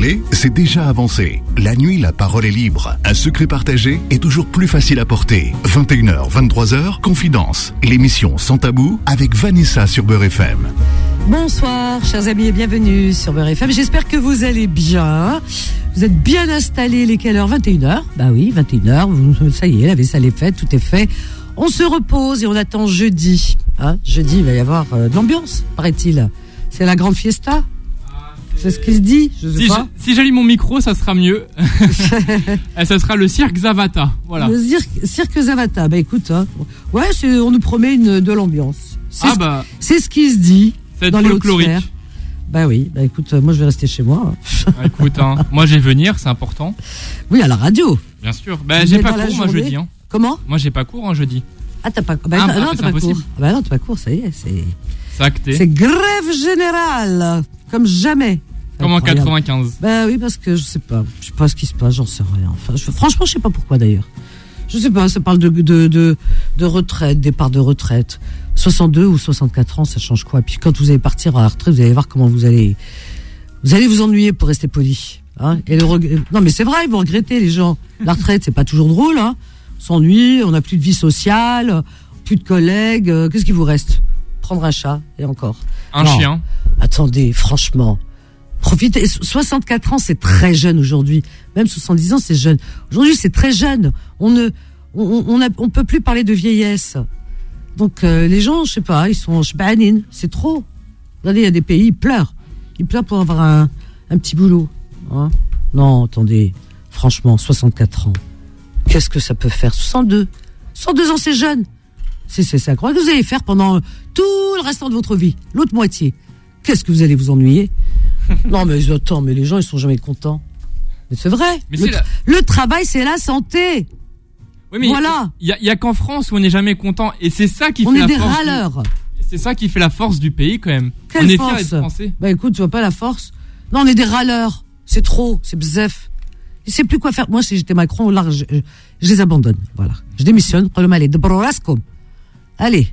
parler, c'est déjà avancé. La nuit, la parole est libre. Un secret partagé est toujours plus facile à porter. 21h, 23h, Confidence. L'émission Sans Tabou avec Vanessa sur Beurre FM. Bonsoir, chers amis, et bienvenue sur Beurre FM. J'espère que vous allez bien. Vous êtes bien installés. Les quelle heure ? 21h. Bah oui, 21h. Ça y est, la vaisselle est faite, tout est fait. On se repose et on attend jeudi. Jeudi, il va y avoir de l'ambiance, paraît-il. C'est la grande fiesta. C'est ce qui se dit, je sais pas. Si j'allume mon micro, ça sera mieux. Et ça sera le cirque Zavata. Voilà. Le cirque Zavata. Bah écoute, ouais, on nous promet de l'ambiance. C'est ce qui se dit dans les Hauts-de-Fer. Bah oui, bah écoute, moi je vais rester chez moi. Écoute, moi je vais venir, c'est important. Oui, à la radio. Bien sûr. Bah j'ai pas cours moi jeudi. Comment ? Moi j'ai pas cours jeudi. Ah t'as pas cours ? Non, t'as pas cours. Bah non, t'as pas cours, ça y est, c'est acté. C'est grève générale, comme jamais. Comme en 95. Bah oui, parce que je sais pas ce qui se passe, j'en sais rien. Enfin, franchement, je sais pas pourquoi d'ailleurs. Je sais pas, ça parle de retraite, départ de retraite. 62 ou 64 ans, ça change quoi ? Puis quand vous allez partir à la retraite, vous allez voir comment vous allez vous ennuyer, pour rester poli. Hein. Non mais c'est vrai, ils vont regretter les gens. La retraite, c'est pas toujours drôle. Hein. On s'ennuie, on n'a plus de vie sociale, plus de collègues. Qu'est-ce qui vous reste ? Prendre un chat et encore. Un chien. Attendez, franchement. Profitez. 64 ans, c'est très jeune aujourd'hui. Même 70 ans, c'est jeune. Aujourd'hui, c'est très jeune. On peut plus parler de vieillesse. Donc, les gens, je sais pas, ils sont shba'anines. C'est trop. Regardez, il y a des pays, ils pleurent. Ils pleurent pour avoir un petit boulot. Hein. Non, attendez. Franchement, 64 ans. Qu'est-ce que ça peut faire ? 102 ans, c'est jeune. C'est incroyable. Vous allez faire pendant tout le restant de votre vie. L'autre moitié. Qu'est-ce que vous allez vous ennuyer ? Non, mais attends, mais les gens, ils sont jamais contents. Mais c'est vrai. Mais le travail, c'est la santé. Oui, mais voilà. Il y a qu'en France où on n'est jamais content. Et c'est ça qui fait la force. On est des râleurs. C'est ça qui fait la force du pays, quand même. Quelle on est force ? fiers d'être français. Bah écoute, tu vois pas la force ? Non, on est des râleurs. C'est trop, c'est bzef. Je sais plus quoi faire. Moi, si j'étais Macron, là, je les abandonne. Voilà. Je démissionne. Allez.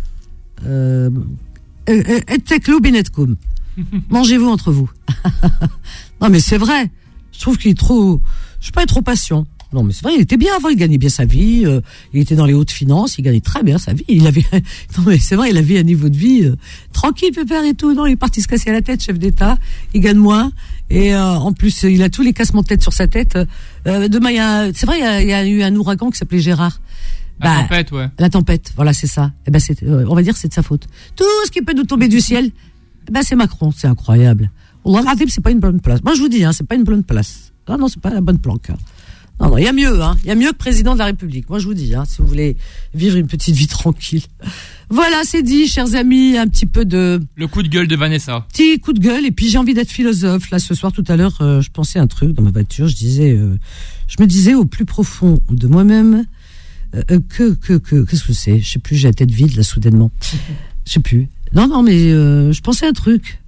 Mangez-vous entre vous. Non, mais c'est vrai. Je trouve qu'il est trop. Je sais pas, trop patient. Non, mais c'est vrai, il était bien avant, il gagnait bien sa vie. Il était dans les hautes finances, il gagnait très bien sa vie. Non, mais c'est vrai, il avait un niveau de vie tranquille, pépère et tout. Non, il est parti se casser la tête, chef d'État. Il gagne moins. Et en plus, il a tous les cassements de tête sur sa tête. Demain, c'est vrai, il y a eu un ouragan qui s'appelait Gérard. La tempête, ouais. La tempête, voilà, c'est ça. Et ben, on va dire que c'est de sa faute. Tout ce qui peut nous tomber du ciel, c'est Macron. C'est incroyable. Allah l'azim, c'est pas une bonne place. Moi, je vous dis, c'est pas une bonne place. Non, c'est pas la bonne planque. Non, il y a mieux, Il y a mieux que président de la République. Moi, je vous dis, si vous voulez vivre une petite vie tranquille. Voilà, c'est dit, chers amis, un petit peu de... Le coup de gueule de Vanessa. Petit coup de gueule, et puis j'ai envie d'être philosophe. Là, ce soir, tout à l'heure, je pensais à un truc dans ma voiture. Je me disais au plus profond de moi-même, qu'est-ce que c'est ? Je sais plus, j'ai la tête vide, là, soudainement. Je sais plus. Non, mais je pensais à un truc.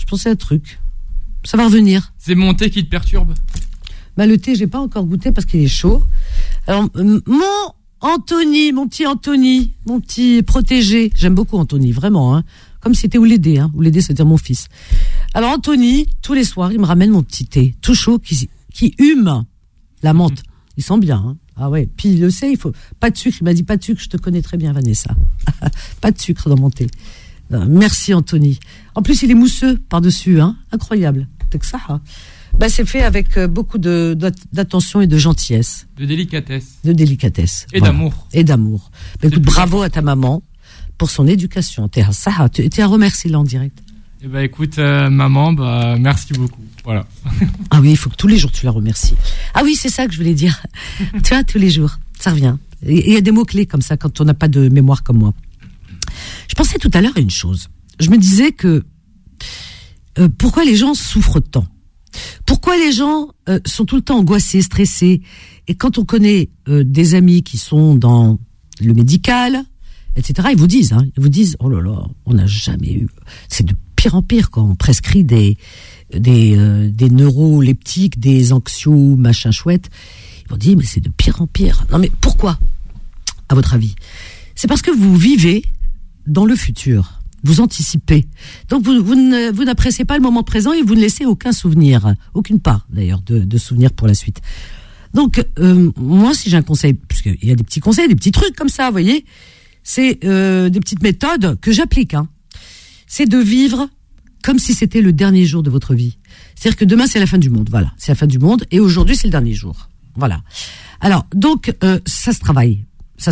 Ça va revenir. C'est mon thé qui te perturbe ? Le thé, j'ai pas encore goûté parce qu'il est chaud. Alors, mon petit Anthony, mon petit protégé. J'aime beaucoup Anthony, vraiment, Comme si c'était Oulédé, Oulédé, c'est-à-dire mon fils. Alors, Anthony, tous les soirs, il me ramène mon petit thé, tout chaud, qui hume la menthe. Il sent bien, Ah ouais. Puis, il le sait, il faut pas de sucre. Il m'a dit pas de sucre, je te connais très bien, Vanessa. Pas de sucre dans mon thé. Merci, Anthony. En plus, il est mousseux par-dessus, Incroyable. C'est que ça, c'est fait avec beaucoup d'attention et de gentillesse. De délicatesse. Et voilà. D'amour. Et d'amour. Écoute, bravo à ta maman pour son éducation. T'es à remercier là en direct. Écoute, maman, merci beaucoup. Voilà. Ah oui, il faut que tous les jours tu la remercies. Ah oui, c'est ça que je voulais dire. Tu vois, tous les jours, ça revient. Il y a des mots-clés comme ça quand on n'a pas de mémoire comme moi. Je pensais tout à l'heure à une chose. Je me disais que pourquoi les gens souffrent tant ? Pourquoi les gens sont tout le temps angoissés, stressés ? Et quand on connaît des amis qui sont dans le médical, etc., ils vous disent, oh là là, on n'a jamais eu. C'est de pire en pire quand on prescrit des neuroleptiques, des anxios, machin chouette. Ils vont dire, mais c'est de pire en pire. Non mais pourquoi ? À votre avis ? C'est parce que vous vivez dans le futur. Vous anticipez. Donc vous n'appréciez pas le moment présent et vous ne laissez aucun souvenir, aucune part d'ailleurs de souvenir pour la suite. Donc moi, si j'ai un conseil, parce qu'il y a des petits conseils, des petits trucs comme ça, vous voyez, c'est des petites méthodes que j'applique. C'est de vivre comme si c'était le dernier jour de votre vie. C'est-à-dire que demain c'est la fin du monde, voilà, c'est la fin du monde et aujourd'hui c'est le dernier jour, voilà. Alors donc ça se travaille.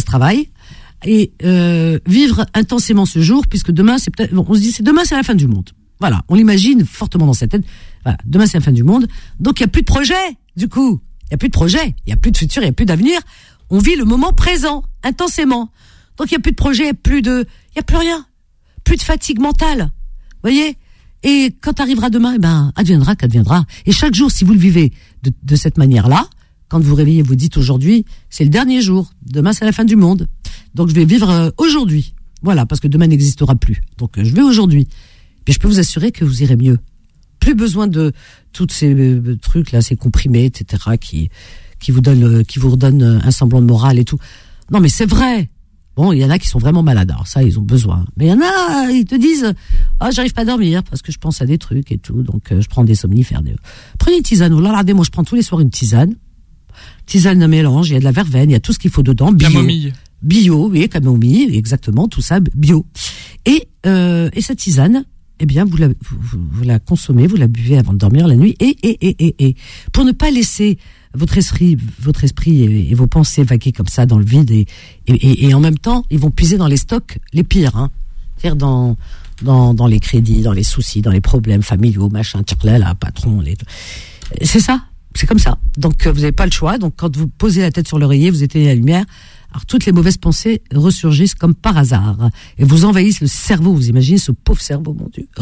Et vivre intensément ce jour, puisque demain c'est peut-être, on se dit demain c'est la fin du monde. Voilà, on l'imagine fortement dans sa tête. Voilà, demain c'est la fin du monde. Donc il y a plus de projet. Du coup, il y a plus de projet, il y a plus de futur, il y a plus d'avenir. On vit le moment présent intensément. Donc il y a plus de projet, il y a plus rien, plus de fatigue mentale. Voyez. Et quand arrivera demain, adviendra qu'adviendra. Et chaque jour, si vous le vivez de cette manière-là, quand vous vous réveillez, vous dites aujourd'hui, c'est le dernier jour. Demain, c'est la fin du monde. Donc, je vais vivre aujourd'hui. Voilà, parce que demain n'existera plus. Donc, je vais aujourd'hui. Et je peux vous assurer que vous irez mieux. Plus besoin de tous ces trucs là, ces comprimés, etc., qui vous redonnent un semblant de morale et tout. Non, mais c'est vrai. Bon, il y en a qui sont vraiment malades. Alors ça, ils ont besoin. Mais il y en a, ils te disent, j'arrive pas à dormir parce que je pense à des trucs et tout. Donc, je prends des somnifères. Prenez une tisane. Regardez, moi, je prends tous les soirs une tisane. Tisane à mélange, il y a de la verveine, il y a tout ce qu'il faut dedans. Camomille. Bio, oui, camomille, exactement, tout ça, bio. Et cette tisane, eh bien, vous la consommez, vous la buvez avant de dormir la nuit, et pour ne pas laisser votre esprit et vos pensées vaguer comme ça dans le vide, et en même temps, ils vont puiser dans les stocks les pires, c'est-à-dire dans les crédits, dans les soucis, dans les problèmes familiaux, machin, là, patron, c'est ça. C'est comme ça. Donc, vous n'avez pas le choix. Donc, quand vous posez la tête sur l'oreiller, vous éteignez la lumière. Alors, toutes les mauvaises pensées ressurgissent comme par hasard. Et vous envahissent le cerveau. Vous imaginez ce pauvre cerveau, mon Dieu.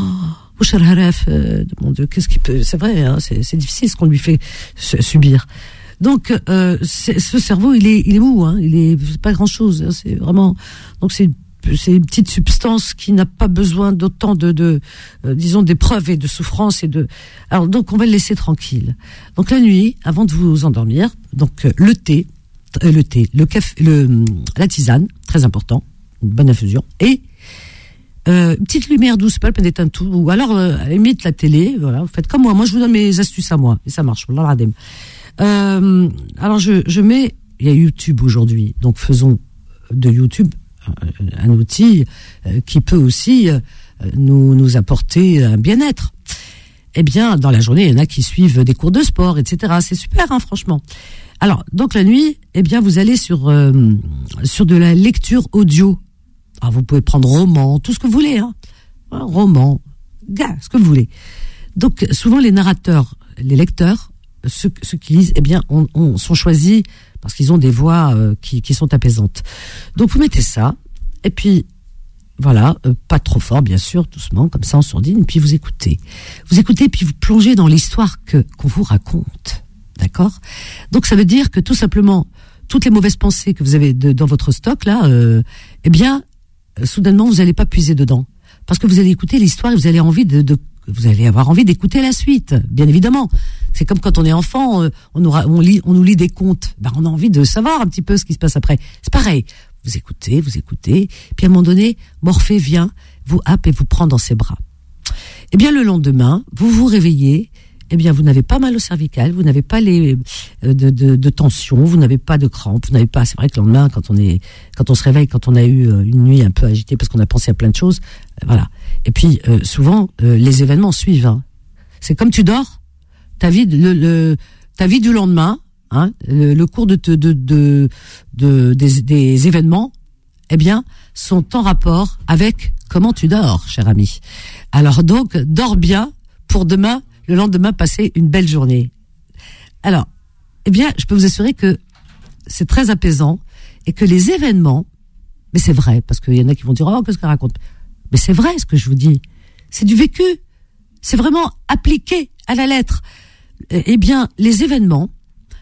Mon Dieu, qu'est-ce qu'il peut... C'est vrai, c'est difficile ce qu'on lui fait subir. Donc, ce cerveau, il est mou, c'est pas grand-chose. C'est vraiment... Donc, c'est une petite substance qui n'a pas besoin d'autant disons, d'épreuves et de souffrances alors, donc, on va le laisser tranquille. Donc, la nuit, avant de vous endormir, donc, le thé, le café, la tisane, très important, une bonne infusion, et, une petite lumière douce, pas le peine d'éteindre tout, ou alors, à la limite, la télé, voilà, vous faites comme moi. Moi, je vous donne mes astuces à moi, et ça marche, alors, je mets, il y a YouTube aujourd'hui, donc, faisons de YouTube un outil qui peut aussi nous apporter un bien-être. Eh bien, dans la journée, il y en a qui suivent des cours de sport, etc. C'est super, franchement. Alors, donc la nuit, eh bien, vous allez sur de la lecture audio. Alors, vous pouvez prendre roman, tout ce que vous voulez, roman, ce que vous voulez. Donc, souvent les narrateurs, les lecteurs, ceux qui lisent, eh bien, sont choisis parce qu'ils ont des voix qui sont apaisantes. Donc vous mettez ça, et puis voilà, pas trop fort bien sûr, doucement, comme ça en sourdine, et puis vous écoutez, puis vous plongez dans l'histoire qu'on vous raconte, d'accord ? Donc ça veut dire que tout simplement, toutes les mauvaises pensées que vous avez dans votre stock là, eh bien, soudainement vous n'allez pas puiser dedans, parce que vous allez écouter l'histoire et vous allez vous allez avoir envie d'écouter la suite, bien évidemment. C'est comme quand on est enfant, on nous lit des contes. On a envie de savoir un petit peu ce qui se passe après. C'est pareil. Vous écoutez. Puis à un moment donné, Morphée vient, vous happe et vous prend dans ses bras. Eh bien, le lendemain, vous vous réveillez. Eh bien, vous n'avez pas mal au cervical, vous n'avez pas de tension, vous n'avez pas de crampes, vous n'avez pas. C'est vrai que le lendemain, quand on se réveille, quand on a eu une nuit un peu agitée parce qu'on a pensé à plein de choses, voilà. Et puis souvent, les événements suivent. C'est comme tu dors, ta vie du lendemain, le cours des événements, eh bien, sont en rapport avec comment tu dors, cher ami. Alors donc, dors bien pour demain. Le lendemain, passer une belle journée. Alors, eh bien, je peux vous assurer que c'est très apaisant et que les événements, mais c'est vrai, parce qu'il y en a qui vont dire, qu'est-ce qu'elle raconte ? Mais c'est vrai ce que je vous dis. C'est du vécu. C'est vraiment appliqué à la lettre. Eh bien, les événements,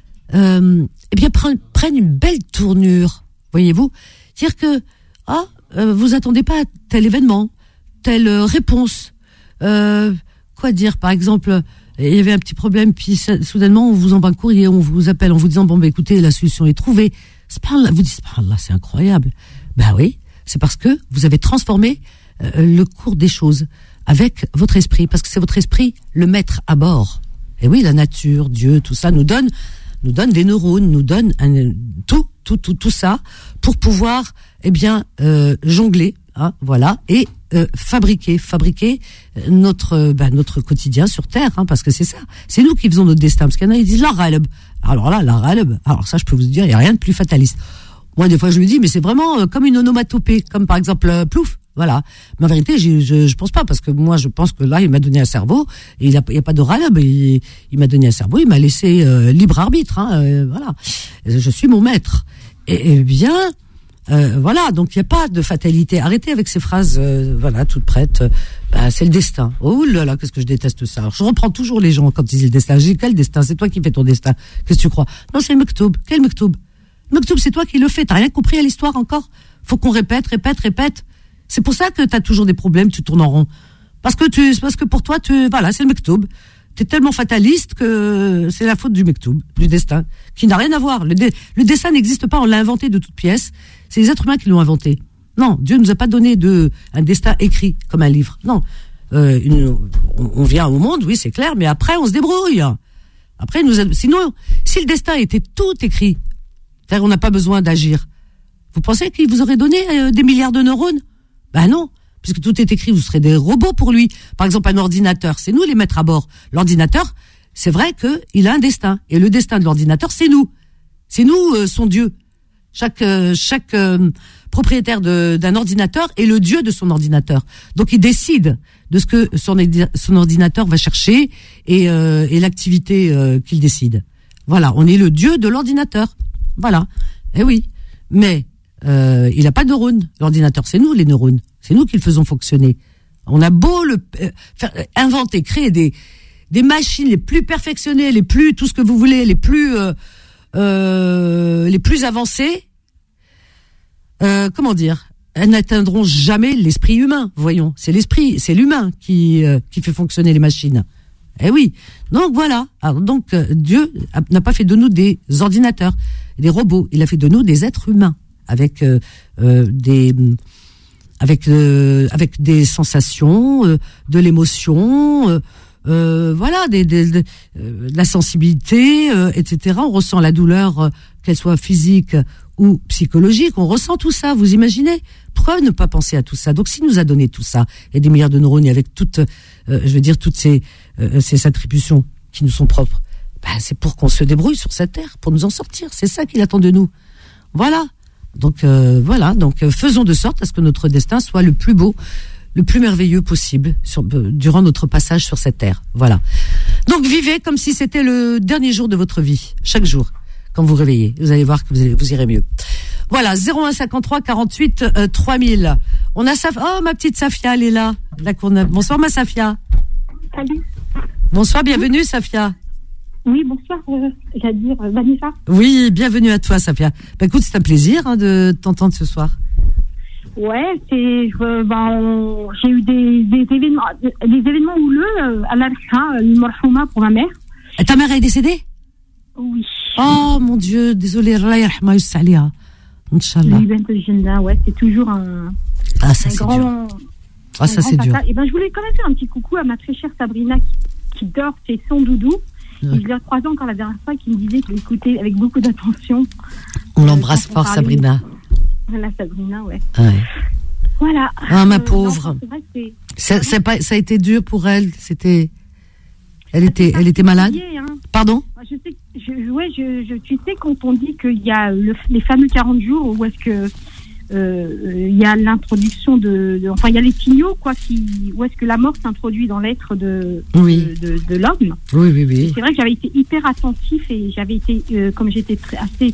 eh bien, prennent une belle tournure. Voyez-vous ? C'est-à-dire que, vous attendez pas à tel événement, telle réponse, quoi dire, par exemple, il y avait un petit problème, puis soudainement on vous envoie un courrier, on vous appelle en vous disant écoutez, la solution est trouvée. Vous dites c'est incroyable. Oui, c'est parce que vous avez transformé le cours des choses avec votre esprit, parce que c'est votre esprit le maître à bord. Et oui, la nature, Dieu, tout ça nous donne des neurones, nous donne tout ça pour pouvoir, jongler, hein, voilà, et fabriquer notre quotidien sur Terre, hein, parce que c'est ça, c'est nous qui faisons notre destin. Parce qu'il y en a, ils disent la ghalb. Alors là, la ghalb, alors ça, je peux vous dire, il y a rien de plus fataliste. Moi, des fois, je me dis, mais c'est vraiment comme une onomatopée, comme par exemple plouf. Voilà. Mais en vérité, je pense pas, parce que moi, je pense que là, il m'a donné un cerveau, et il y a pas de ralab, il m'a donné un cerveau, il m'a laissé libre arbitre, hein, voilà. Je suis mon maître. Et bien, voilà. Donc, il y a pas de fatalité. Arrêtez avec ces phrases, voilà, toutes prêtes. C'est le destin. Oh là là, qu'est-ce que je déteste ça. Alors, je reprends toujours les gens quand ils disent le destin. Je dis, quel destin? C'est toi qui fais ton destin. Qu'est-ce que tu crois? Non, c'est le mektoub. Quel mektoub? Le mektoub, c'est toi qui le fais. T'as rien compris à l'histoire encore? Faut qu'on répète. C'est pour ça que t'as toujours des problèmes, tu tournes en rond. Parce que pour toi, voilà, c'est le mektoub. T'es tellement fataliste que c'est la faute du mektoub, du destin, qui n'a rien à voir. Le destin n'existe pas, on l'a inventé de toutes pièces. C'est les êtres humains qui l'ont inventé. Non, Dieu nous a pas donné un destin écrit comme un livre. Non, on vient au monde, oui, c'est clair, mais après on se débrouille. Après, sinon, si le destin était tout écrit, c'est-à-dire on n'a pas besoin d'agir. Vous pensez qu'il vous aurait donné des milliards de neurones? Ben non, puisque tout est écrit, vous serez des robots pour lui. Par exemple, un ordinateur, c'est nous les maîtres à bord. L'ordinateur, c'est vrai qu'il a un destin. Et le destin de l'ordinateur, c'est nous. C'est nous, son Dieu. Chaque propriétaire d'un ordinateur est le Dieu de son ordinateur. Donc, il décide de ce que son ordinateur va chercher et l'activité qu'il décide. Voilà, on est le Dieu de l'ordinateur. Voilà. Eh oui. Mais il n'a pas de neurones. L'ordinateur, c'est nous les neurones. C'est nous qui le faisons fonctionner. On a beau inventer, créer des machines les plus perfectionnées, les plus tout ce que vous voulez, les plus avancées. Comment dire? Elles n'atteindront jamais l'esprit humain. Voyons, c'est l'humain qui fait fonctionner les machines. Eh oui. Donc voilà. Alors donc Dieu n'a pas fait de nous des ordinateurs, des robots. Il a fait de nous des êtres humains avec des sensations, de l'émotion, voilà, de la sensibilité, etc. On ressent la douleur, qu'elle soit physique ou psychologique. On ressent tout ça. Vous imaginez? Pourquoi ne pas penser à tout ça? Donc, s'il nous a donné tout ça et des milliards de neurones et avec toutes ces attributions qui nous sont propres, c'est pour qu'on se débrouille sur cette terre, pour nous en sortir. C'est ça qu'il attend de nous. Voilà. Donc voilà, faisons de sorte à ce que notre destin soit le plus beau, le plus merveilleux possible durant notre passage sur cette terre. Voilà. Donc vivez comme si c'était le dernier jour de votre vie, chaque jour, quand vous réveillez. Vous allez voir que vous irez mieux. Voilà, 01 53 48 3000. On a ma petite Safia, elle est là. Bonsoir ma Safia. Salut. Bonsoir, bienvenue Safia. Oui, bonsoir, Jadir, Vanessa. Oui, bienvenue à toi, Safia. Écoute, c'est un plaisir de t'entendre ce soir. Ouais, j'ai eu des événements houleux à l'Archa, Marhouma pour ma mère. Et ta mère est décédée? Oui. Oh mon Dieu, désolé, Allah yarhama yussaliha. Inch'Allah. Ouais, c'est toujours un. Ah, ça c'est dur. Ah, ça c'est dur. Et je voulais quand même faire un petit coucou à ma très chère Sabrina qui dort, c'est son doudou. Ouais. Et je l'ai croisée encore la dernière fois, qui me disait qu'il écoutait avec beaucoup d'attention. On l'embrasse fort, Sabrina. Voilà, Sabrina, ouais. Voilà. Ah, ma pauvre. Non, c'est vrai que ça a été dur pour elle. Elle était malade. Pardon? Je sais, tu sais, quand on dit qu'il y a les fameux 40 jours où est-ce que il y a l'introduction enfin il y a les signaux où est-ce que la mort s'introduit dans l'être de l'homme. Oui. C'est vrai que j'avais été hyper attentif et j'avais été comme j'étais assez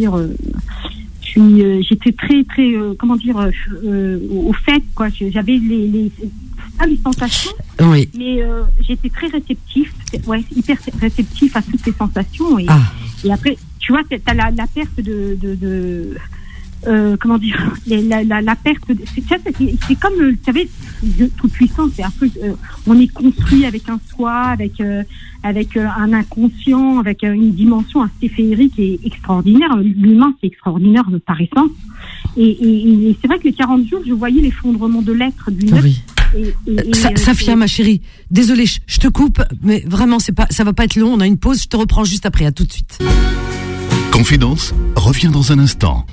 j'étais très au fait j'avais les sensations, oui. Mais j'étais très réceptif, hyper réceptif à toutes ces sensations et après tu vois t'as la perte comment dire, la perte. C'est comme, vous savez, toute puissance. C'est un peu, on est construit avec un soi, avec un inconscient, avec une dimension assez féerique et extraordinaire. L'humain, c'est extraordinaire par essence. Et c'est vrai que les 40 jours, je voyais l'effondrement de l'être d'une œuvre. Oui. Safia, ma chérie, désolée, je te coupe, mais vraiment, ça va pas être long. On a une pause. Je te reprends juste après. À tout de suite. Confidence revient dans un instant.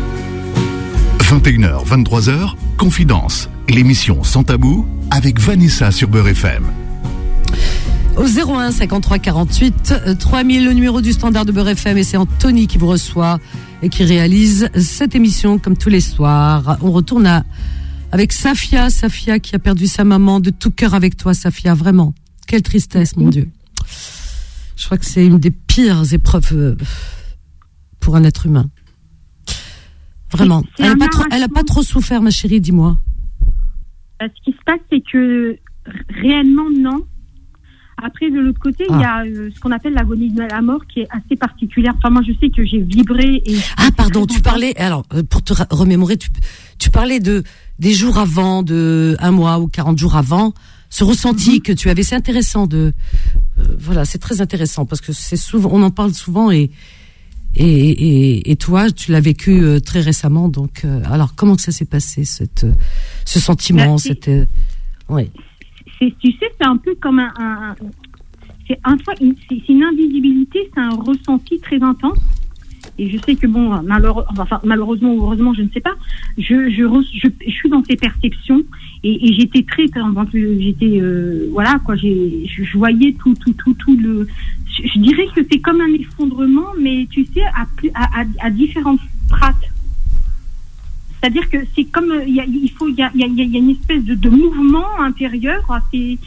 21h, 23h, Confidence, l'émission Sans Tabou avec Vanessa sur Beurre FM. Au 01 53 48 3000, le numéro du standard de Beurre FM, et c'est Anthony qui vous reçoit et qui réalise cette émission comme tous les soirs. On retourne avec Safia qui a perdu sa maman. De tout cœur avec toi, Safia, vraiment. Quelle tristesse, mon Dieu. Je crois que c'est une des pires épreuves pour un être humain. Vraiment. Elle a pas trop souffert, ma chérie, dis-moi. Ce qui se passe, c'est que réellement, non. Après, de l'autre côté, il y a ce qu'on appelle l'agonie de la mort qui est assez particulière. Enfin, moi, je sais que j'ai vibré et... Ah, pardon, tu parlais... Alors, pour te remémorer, tu parlais des jours avant, de 1 mois ou 40 jours avant, ce ressenti que tu avais. C'est intéressant voilà, c'est très intéressant parce que c'est souvent, on en parle souvent et toi, tu l'as vécu très récemment. Donc, alors, comment ça s'est passé, ce sentiment, oui. Tu sais, c'est un peu comme c'est une invisibilité, c'est un ressenti très intense. Et je sais que malheureusement ou heureusement, je ne sais pas. Je suis dans ces perceptions et j'étais voilà quoi. Je voyais tout le. Je dirais que c'est comme un effondrement, mais tu sais, à différentes strates. C'est-à-dire que c'est comme il y a une espèce de mouvement intérieur assez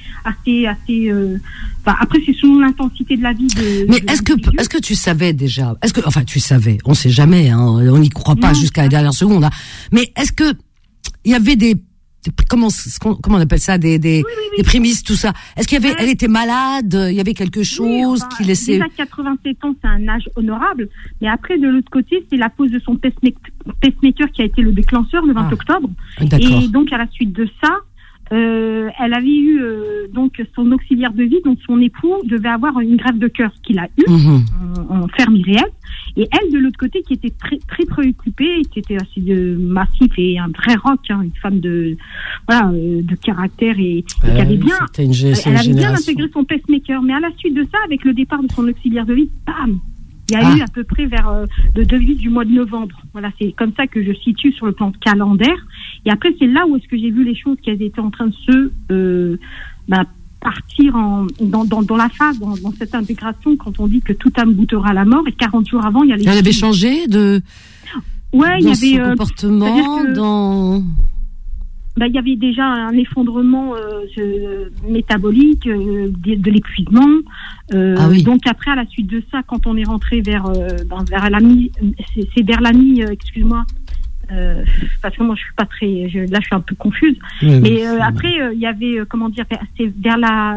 après c'est selon l'intensité de la vie mais est-ce que tu savais déjà, tu savais, on sait jamais, hein, on n'y croit pas jusqu'à la dernière seconde, hein, mais est-ce que il y avait comment on appelle ça, des prémices, tout ça? Est-ce qu'il y avait, elle était malade, il y avait quelque chose qui laissait... Déjà 87 ans, c'est un âge honorable, mais après de l'autre côté, c'est la pose de son pacemaker qui a été le déclencheur le 20 octobre. D'accord. Et donc à la suite de ça, elle avait eu donc son auxiliaire de vie, donc son époux devait avoir une greffe de cœur qu'il a eu en ferme irréelle. Et elle, de l'autre côté, qui était très très préoccupée, qui était assez massif et un vrai rock, hein, une femme de caractère et qui avait bien, elle avait bien intégré son pacemaker. Mais à la suite de ça, avec le départ de son auxiliaire de vie, bam, il y a eu à peu près vers le devis du mois de novembre. Voilà, c'est comme ça que je situe sur le plan calendaire. Et après, c'est là où est-ce que j'ai vu les choses qui étaient en train de se partir dans la phase, dans cette intégration, quand on dit que toute âme goûtera la mort. Et 40 jours avant, il y a les... Elle avait changé il y avait son comportement, il y avait déjà un effondrement métabolique, de l'épuisement. Donc après, à la suite de ça, quand on est rentré vers la nuit, c'est vers la nuit, excuse-moi, parce que moi je suis pas très, là je suis un peu confuse. Mais après, il y avait, c'est vers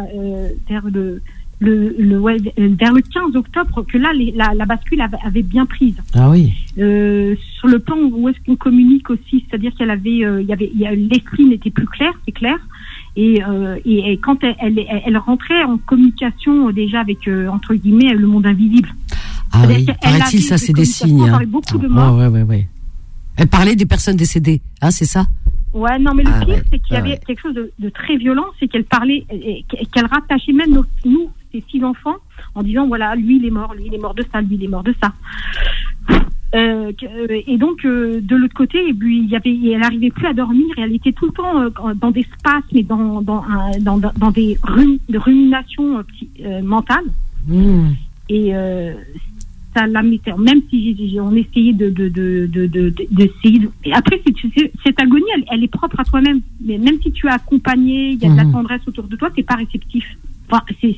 vers le 15 octobre que là la bascule avait bien prise. Ah oui. Sur le plan où est-ce qu'on communique aussi, c'est-à-dire qu'elle avait, l'esprit n'était plus clair, c'est clair. Et quand elle rentrait en communication déjà avec entre guillemets le monde invisible. Ah oui. Paraît-il, ça c'est des signes. Elle beaucoup de morts. Ouais. Elle parlait des personnes décédées, hein, c'est ça? Ouais, non, mais le pire, c'est qu'il y avait quelque chose de très violent, c'est qu'elle parlait, qu'elle rattachait même nous, ses 6 enfants, en disant, voilà, lui il est mort de ça, lui il est mort de ça. Et donc, de l'autre côté, elle n'arrivait plus à dormir, et elle était tout le temps dans des spasmes et dans des ruminations mentales. Et ça la mettait, même si on essayait d'essayer et après cette agonie elle est propre à toi-même, mais même si tu as accompagné, il y a de la tendresse autour de toi, t'es pas réceptif. Enfin, c'est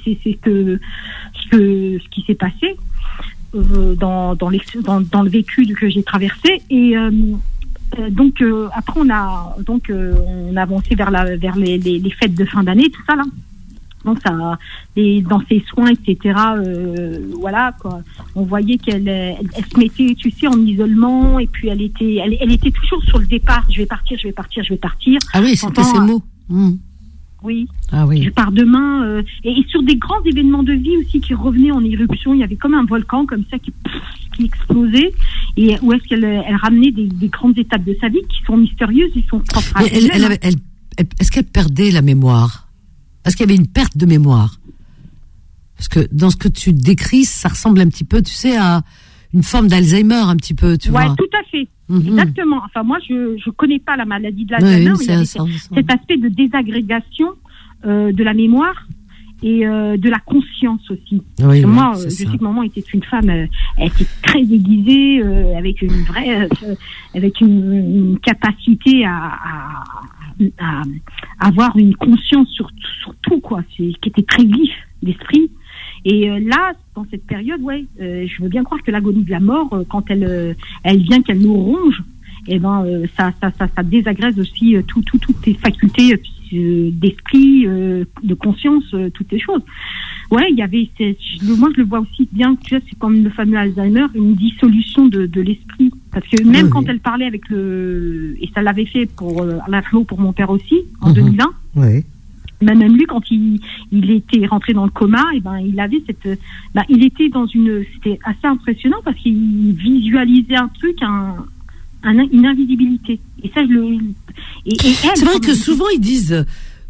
ce qui s'est passé dans le vécu que j'ai traversé. Et donc après on a avancé vers les fêtes de fin d'année, tout ça là. donc ça, dans ses soins, etc. Voilà, quoi. On voyait elle se mettait, tu sais, en isolement, et puis elle était toujours sur le départ. Je vais partir. Ah oui, c'était ces mots. Oui. Ah oui. Je pars demain. Et sur des grands événements de vie aussi qui revenaient en éruption. Il y avait comme un volcan comme ça qui explosait. Et où est-ce qu'elle ramenait des grandes étapes de sa vie qui sont mystérieuses, ils sont propres à elle. Est-ce qu'elle perdait la mémoire? Est-ce qu'il y avait une perte de mémoire? Parce que dans ce que tu décris, ça ressemble un petit peu, tu sais, à une forme d'Alzheimer, un petit peu, tu vois. Ouais, tout à fait. Exactement. Enfin, moi, je connais pas la maladie de l'Alzheimer, mais il y avait cet aspect de désagrégation de la mémoire et de la conscience aussi. Oui, moi, je sais que maman était une femme, elle était très aiguisée, avec une vraie, avec une capacité à avoir une conscience sur tout, quoi. Qui était très vif d'esprit. Et là, dans cette période, je veux bien croire que l'agonie de la mort, quand elle vient, qu'elle nous ronge, et ça désagrège aussi toutes tes facultés d'esprit, de conscience, toutes ces choses. Ouais, il y avait, moi je le vois aussi bien, tu vois, c'est comme le fameux Alzheimer, une dissolution de l'esprit. Parce que même quand elle parlait avec et ça l'avait fait pour mon père aussi, en 2001. Oui. Même lui, quand il était rentré dans le coma, il avait il était c'était assez impressionnant parce qu'il visualisait un truc, une invisibilité. Et ça, c'est vrai que souvent ils disent,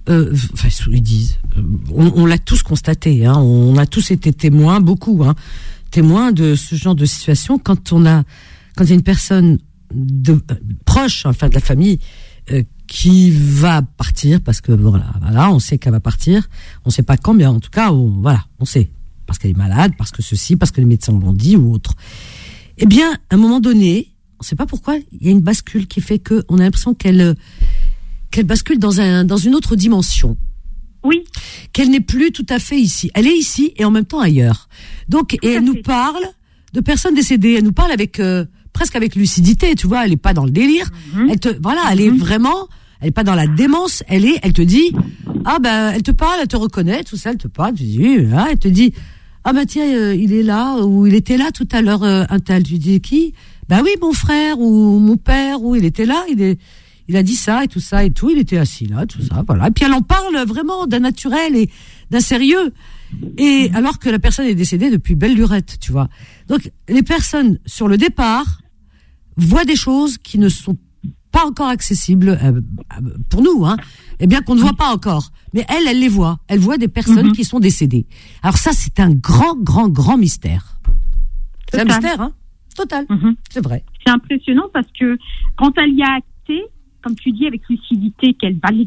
on l'a tous constaté, hein, on a tous été témoins, beaucoup, hein, témoins de ce genre de situation quand il y a une personne proche, enfin de la famille, qui va partir parce que voilà, on sait qu'elle va partir, on sait pas quand, mais en tout cas, on sait parce qu'elle est malade, parce que ceci, parce que les médecins l'ont dit ou autre. Eh bien, à un moment donné, on sait pas pourquoi, il y a une bascule qui fait que on a l'impression qu'elle bascule dans une autre dimension. Oui. Qu'elle n'est plus tout à fait ici. Elle est ici et en même temps ailleurs. Donc, et elle nous parle de personnes décédées. Elle nous parle presque avec lucidité, tu vois. Elle est pas dans le délire. Elle est vraiment, elle est pas dans la démence. Elle te dit, elle te parle, elle te reconnaît, tout ça, elle te parle, tu dis, elle te dit, tiens, il est là, ou il était là tout à l'heure, un tel. Tu dis, qui? Oui, mon frère, ou mon père, ou il était là, il a dit ça et tout, il était assis là, tout ça, voilà. Et puis elle en parle vraiment d'un naturel et d'un sérieux. Et alors que la personne est décédée depuis belle lurette, tu vois. Donc, les personnes sur le départ voient des choses qui ne sont pas encore accessibles pour nous, hein. Et bien qu'on ne voit pas encore. Mais elle les voit. Elle voit des personnes qui sont décédées. Alors ça, c'est un grand, grand, grand mystère. C'est un mystère, hein. Total. C'est vrai. C'est impressionnant parce que quand elle y a acté, comme tu dis, avec lucidité, qu'elle va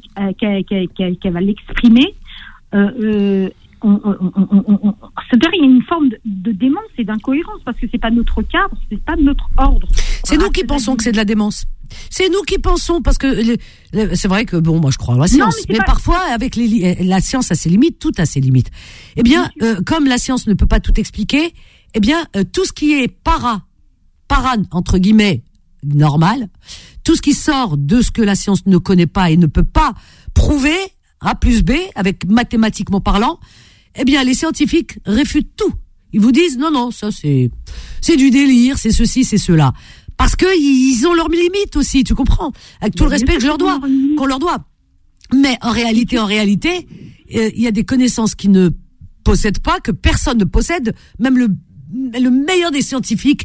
l'exprimer, c'est-à-dire il y a une forme de démence et d'incohérence parce que c'est pas notre cadre, c'est pas de notre ordre. C'est nous qui pensons que c'est de la démence. C'est nous qui pensons parce que c'est vrai que moi je crois à la science, mais parfois avec la science a ses limites, tout a ses limites. Eh bien, comme la science ne peut pas tout expliquer, eh bien tout ce qui est para entre guillemets normal, tout ce qui sort de ce que la science ne connaît pas et ne peut pas prouver A plus B avec mathématiquement parlant, eh bien les scientifiques réfutent tout. Ils vous disent non, ça c'est du délire, c'est ceci, c'est cela, parce que ils ont leurs limites aussi, tu comprends, avec tout le respect qu'on leur doit. Mais en réalité, il y a des connaissances qui ne possèdent pas, que personne ne possède, même le meilleur des scientifiques,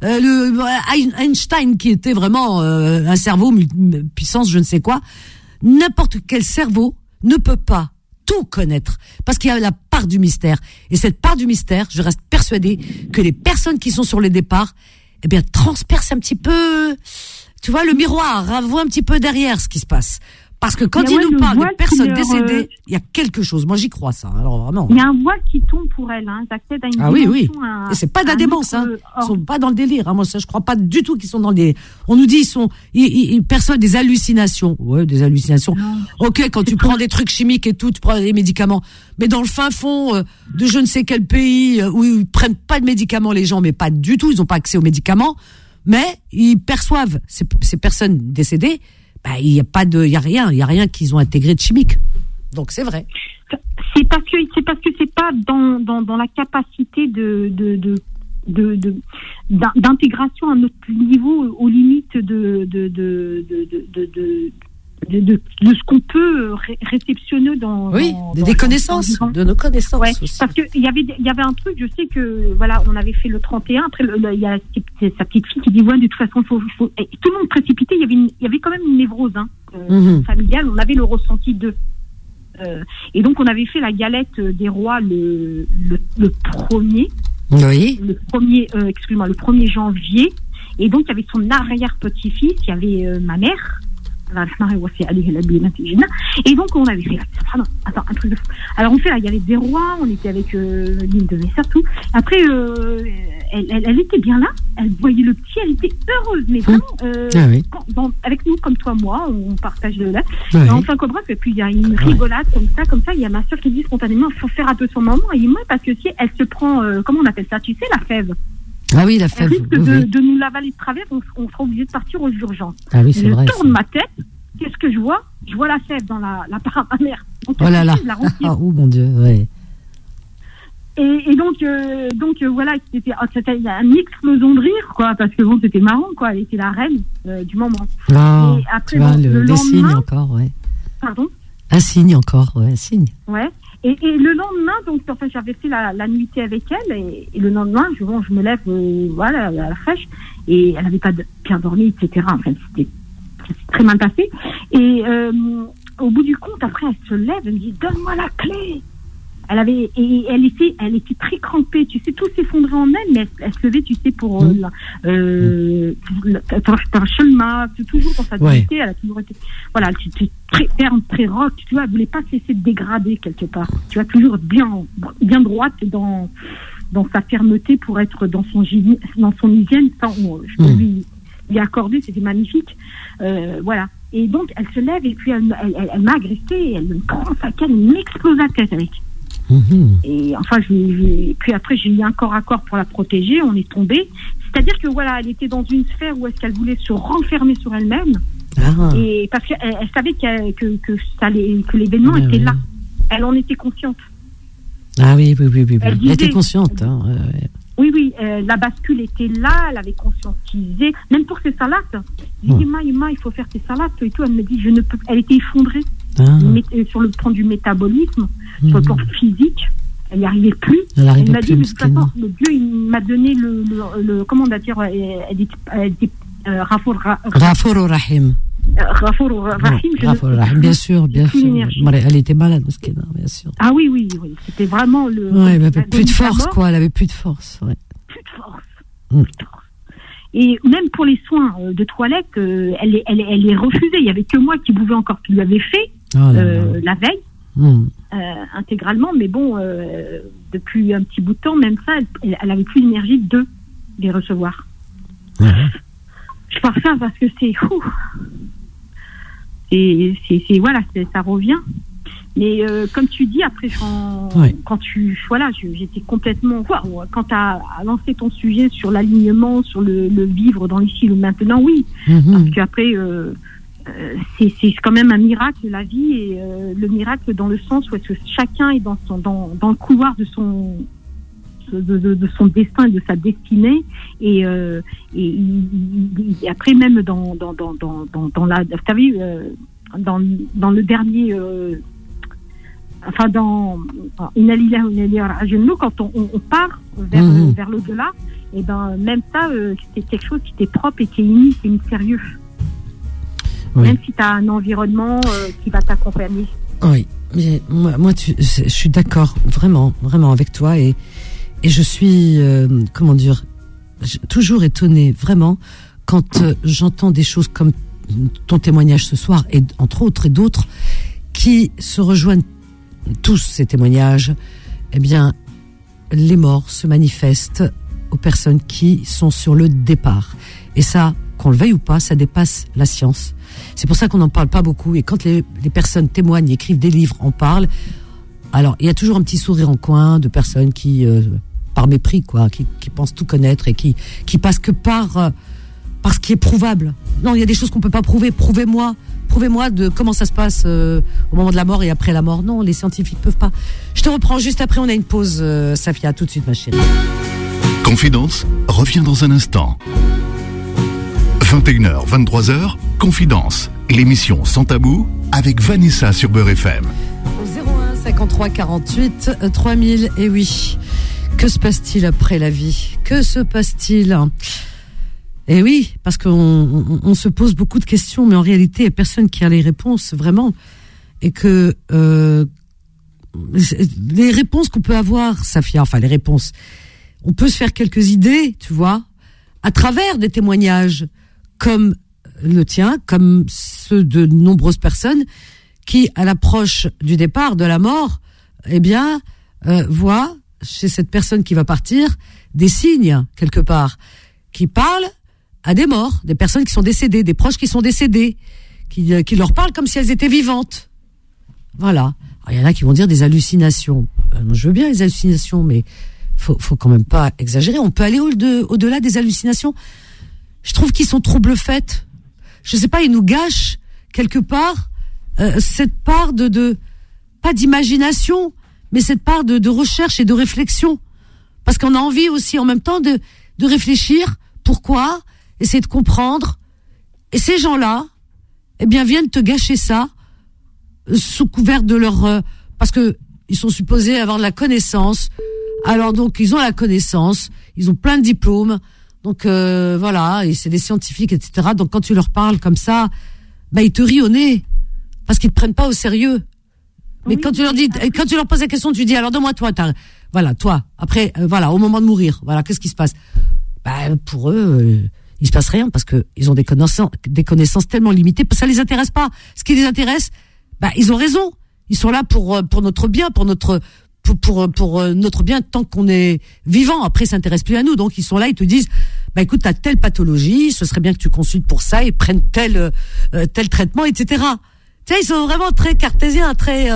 Einstein qui était vraiment un cerveau puissance je ne sais quoi, n'importe quel cerveau ne peut pas tout connaître parce qu'il y a la part du mystère, et cette part du mystère, je reste persuadée que les personnes qui sont sur les départs, eh bien transpercent un petit peu, tu vois, le miroir, voient un petit peu derrière ce qui se passe. Parce que quand ils nous parlent de personnes décédées, il y a quelque chose. Moi, j'y crois, ça. Alors, vraiment. Il y a un voile qui tombe pour elles, hein. Elles accèdent à une dimension. Oui. Et c'est pas de la démence, hein. Ils sont pas dans le délire, hein. Moi, ça, je crois pas du tout qu'ils sont dans le délire. On nous dit, ils perçoivent des hallucinations. Ouais, des hallucinations. Non, ok, quand tu prends des trucs chimiques et tout, tu prends des médicaments. Mais dans le fin fond de je ne sais quel pays où ils prennent pas de médicaments, les gens, mais pas du tout, ils ont pas accès aux médicaments. Mais ils perçoivent ces personnes décédées. Il y a rien qu'ils ont intégré de chimique. Donc c'est vrai. C'est parce que c'est pas dans la capacité d'intégration à notre niveau, aux limites de ce qu'on peut réceptionner dans des connaissances, de nos connaissances aussi. Parce que il y avait un truc, je sais que voilà, on avait fait le 31, après il y a sa petite fille qui dit ouais, de toute façon faut et tout le monde précipité, il y avait quand même une névrose familiale, on avait le ressenti d'eux. Et donc on avait fait la galette des rois le premier. Oui. Le 1er janvier, et donc il y avait son arrière-petit-fils, il y avait ma mère. Et donc on avait fait un truc de fou. Alors on fait la galette des rois, on était avec l'île de Messer, tout. Après elle était bien là, elle voyait le petit, elle était heureuse, mais vraiment avec nous comme toi moi, on partage le lait. Enfin comme bref, et puis il y a une rigolade comme ça, il y a ma soeur qui dit spontanément il faut faire attention maman, et moi parce que si elle se prend comment on appelle ça, tu sais, la fève. Ah oui, la fève. Elle risque de nous l'avaler de travers, on sera obligé de partir aux urgences. Ah oui, c'est vrai. Je tourne ma tête, qu'est-ce que je vois? Je vois la fève dans la part à ma mère. Donc, oh là là. Oh mon Dieu, ouais. Et donc voilà, c'était une explosion de rire, quoi, parce que bon, c'était marrant, quoi. Elle était la reine du moment. Oh, et après, tu vois, le des lendemain, signes encore, ouais. Pardon? Un signe encore, ouais, un signe. Ouais. Et le lendemain, donc, enfin, j'avais fait la nuitée avec elle, et le lendemain, je me lève, voilà, à la fraîche, et elle n'avait pas bien dormi, etc. Enfin, c'était très mal passé. Et au bout du compte, après, elle se lève, elle me dit, donne-moi la clé. Elle était très crampée, tu sais, tout s'effondrait en elle, mais elle se levait, tu sais, pour toujours dans sa dignité, elle a toujours été, voilà, elle était très ferme, très rock, tu vois, elle voulait pas cesser de dégrader quelque part, tu vois, toujours bien droite dans sa fermeté pour être dans son hygiène, ça, je peux lui accorder, c'était magnifique, voilà. Et donc, elle se lève et puis elle m'a agressée, elle me prend sa canne, elle m'explose la tête avec. Et enfin, puis après, j'ai eu un corps à corps pour la protéger, on est tombé. C'est-à-dire que voilà, elle était dans une sphère où est-ce qu'elle voulait se renfermer sur elle-même. Et parce qu'elle savait que l'événement était là. Elle en était consciente. Ah oui. Elle était consciente. Oui, la bascule était là, elle avait conscientisé, même pour ses salades. Je dis, Ima, il faut faire tes salades et tout. Elle me dit, je ne peux. Elle était effondrée sur le plan du métabolisme, sur le plan physique. Elle n'y arrivait plus. Elle m'a dit, de toute façon, le Dieu, il m'a donné le comment on va dire, elle était Ghafour Rahim. Ghafour Rahim, bien sûr. Elle était malade, Mouskina, bien sûr. Ah oui, c'était vraiment le. Ouais, elle avait plus de force, quoi. Elle avait plus de force. Ouais. Plus de force. Et même pour les soins de toilette, elle est refusée. Il y avait que moi qui pouvais encore, qui lui avait fait la veille intégralement. Mais bon, depuis un petit bout de temps, même ça, elle avait plus l'énergie de les recevoir. Je parle ça parce que c'est fou. C'est voilà, ça revient. Mais comme tu dis, après, quand j'étais complètement. Quand tu as lancé ton sujet sur l'alignement, sur le vivre dans l'ici, le maintenant, oui. Parce qu'après, c'est quand même un miracle, la vie, et le miracle dans le sens où est-ce que chacun est dans le couloir de son destin et de sa destinée, et après même dans la, t'as vu, dans le dernier, enfin dans quand on part vers l'au-delà, et ben même ça, c'est quelque chose qui t'est propre et qui est unique et mystérieux. Même si tu as un environnement qui va t'accompagner. Oui, mais moi je suis d'accord, vraiment avec toi, et je suis, toujours étonnée, vraiment, quand j'entends des choses comme ton témoignage ce soir, et entre autres et d'autres, qui se rejoignent tous, ces témoignages. Eh bien, les morts se manifestent aux personnes qui sont sur le départ. Et ça, qu'on le veuille ou pas, ça dépasse la science. C'est pour ça qu'on n'en parle pas beaucoup. Et quand les personnes témoignent, écrivent des livres, en parlent, alors il y a toujours un petit sourire en coin de personnes qui, par mépris, quoi, qui pensent tout connaître et qui passent que par ce qui est prouvable. Non, il y a des choses qu'on peut pas prouver. Prouvez-moi de comment ça se passe au moment de la mort et après la mort. Non, les scientifiques peuvent pas. Je te reprends juste après, on a une pause, Safia. À tout de suite, ma chérie. Confidence revient dans un instant. 21h, 23h, Confidence, l'émission Sans Tabou avec Vanessa sur Beurre FM. Au 01 53 48 3000. Et oui, que se passe-t-il après la vie? Que se passe-t-il? Et oui, parce qu'on se pose beaucoup de questions, mais en réalité, il n'y a personne qui a les réponses, vraiment. Et que les réponses qu'on peut avoir, Safia, enfin les réponses, on peut se faire quelques idées, tu vois, à travers des témoignages comme le tien, comme ceux de nombreuses personnes qui, à l'approche du départ, de la mort, eh bien, voient chez cette personne qui va partir des signes, quelque part, qui parlent à des morts, des personnes qui sont décédées, des proches qui sont décédés, qui leur parlent comme si elles étaient vivantes. Voilà. Alors, il y en a qui vont dire des hallucinations. Je veux bien les hallucinations, mais faut quand même pas exagérer. On peut aller au-delà des hallucinations. Je trouve qu'ils sont trouble-faites. Je sais pas, ils nous gâchent quelque part cette part de pas d'imagination, mais cette part de recherche et de réflexion. Parce qu'on a envie aussi en même temps de réfléchir. Pourquoi? Essayer de comprendre. Et ces gens-là, eh bien, viennent te gâcher ça sous couvert de leur... parce que ils sont supposés avoir de la connaissance. Alors donc, ils ont la connaissance. Ils ont plein de diplômes. Donc voilà, et c'est des scientifiques, etc. Donc quand tu leur parles comme ça, bah ils te rient au nez parce qu'ils te prennent pas au sérieux. Mais oui, quand tu leur poses la question, tu dis alors donne-moi toi, toi. Après voilà, au moment de mourir, voilà, qu'est-ce qui se passe? Bah pour eux, il se passe rien parce que ils ont des connaissances tellement limitées, ça les intéresse pas. Ce qui les intéresse, bah ils ont raison. Ils sont là pour notre bien, pour notre bien tant qu'on est vivant. Après, ça s'intéresse plus à nous. Donc, ils sont là, ils te disent, bah, écoute, t'as telle pathologie, ce serait bien que tu consultes pour ça et prennent tel traitement, etc. Tu sais, ils sont vraiment très cartésiens, très,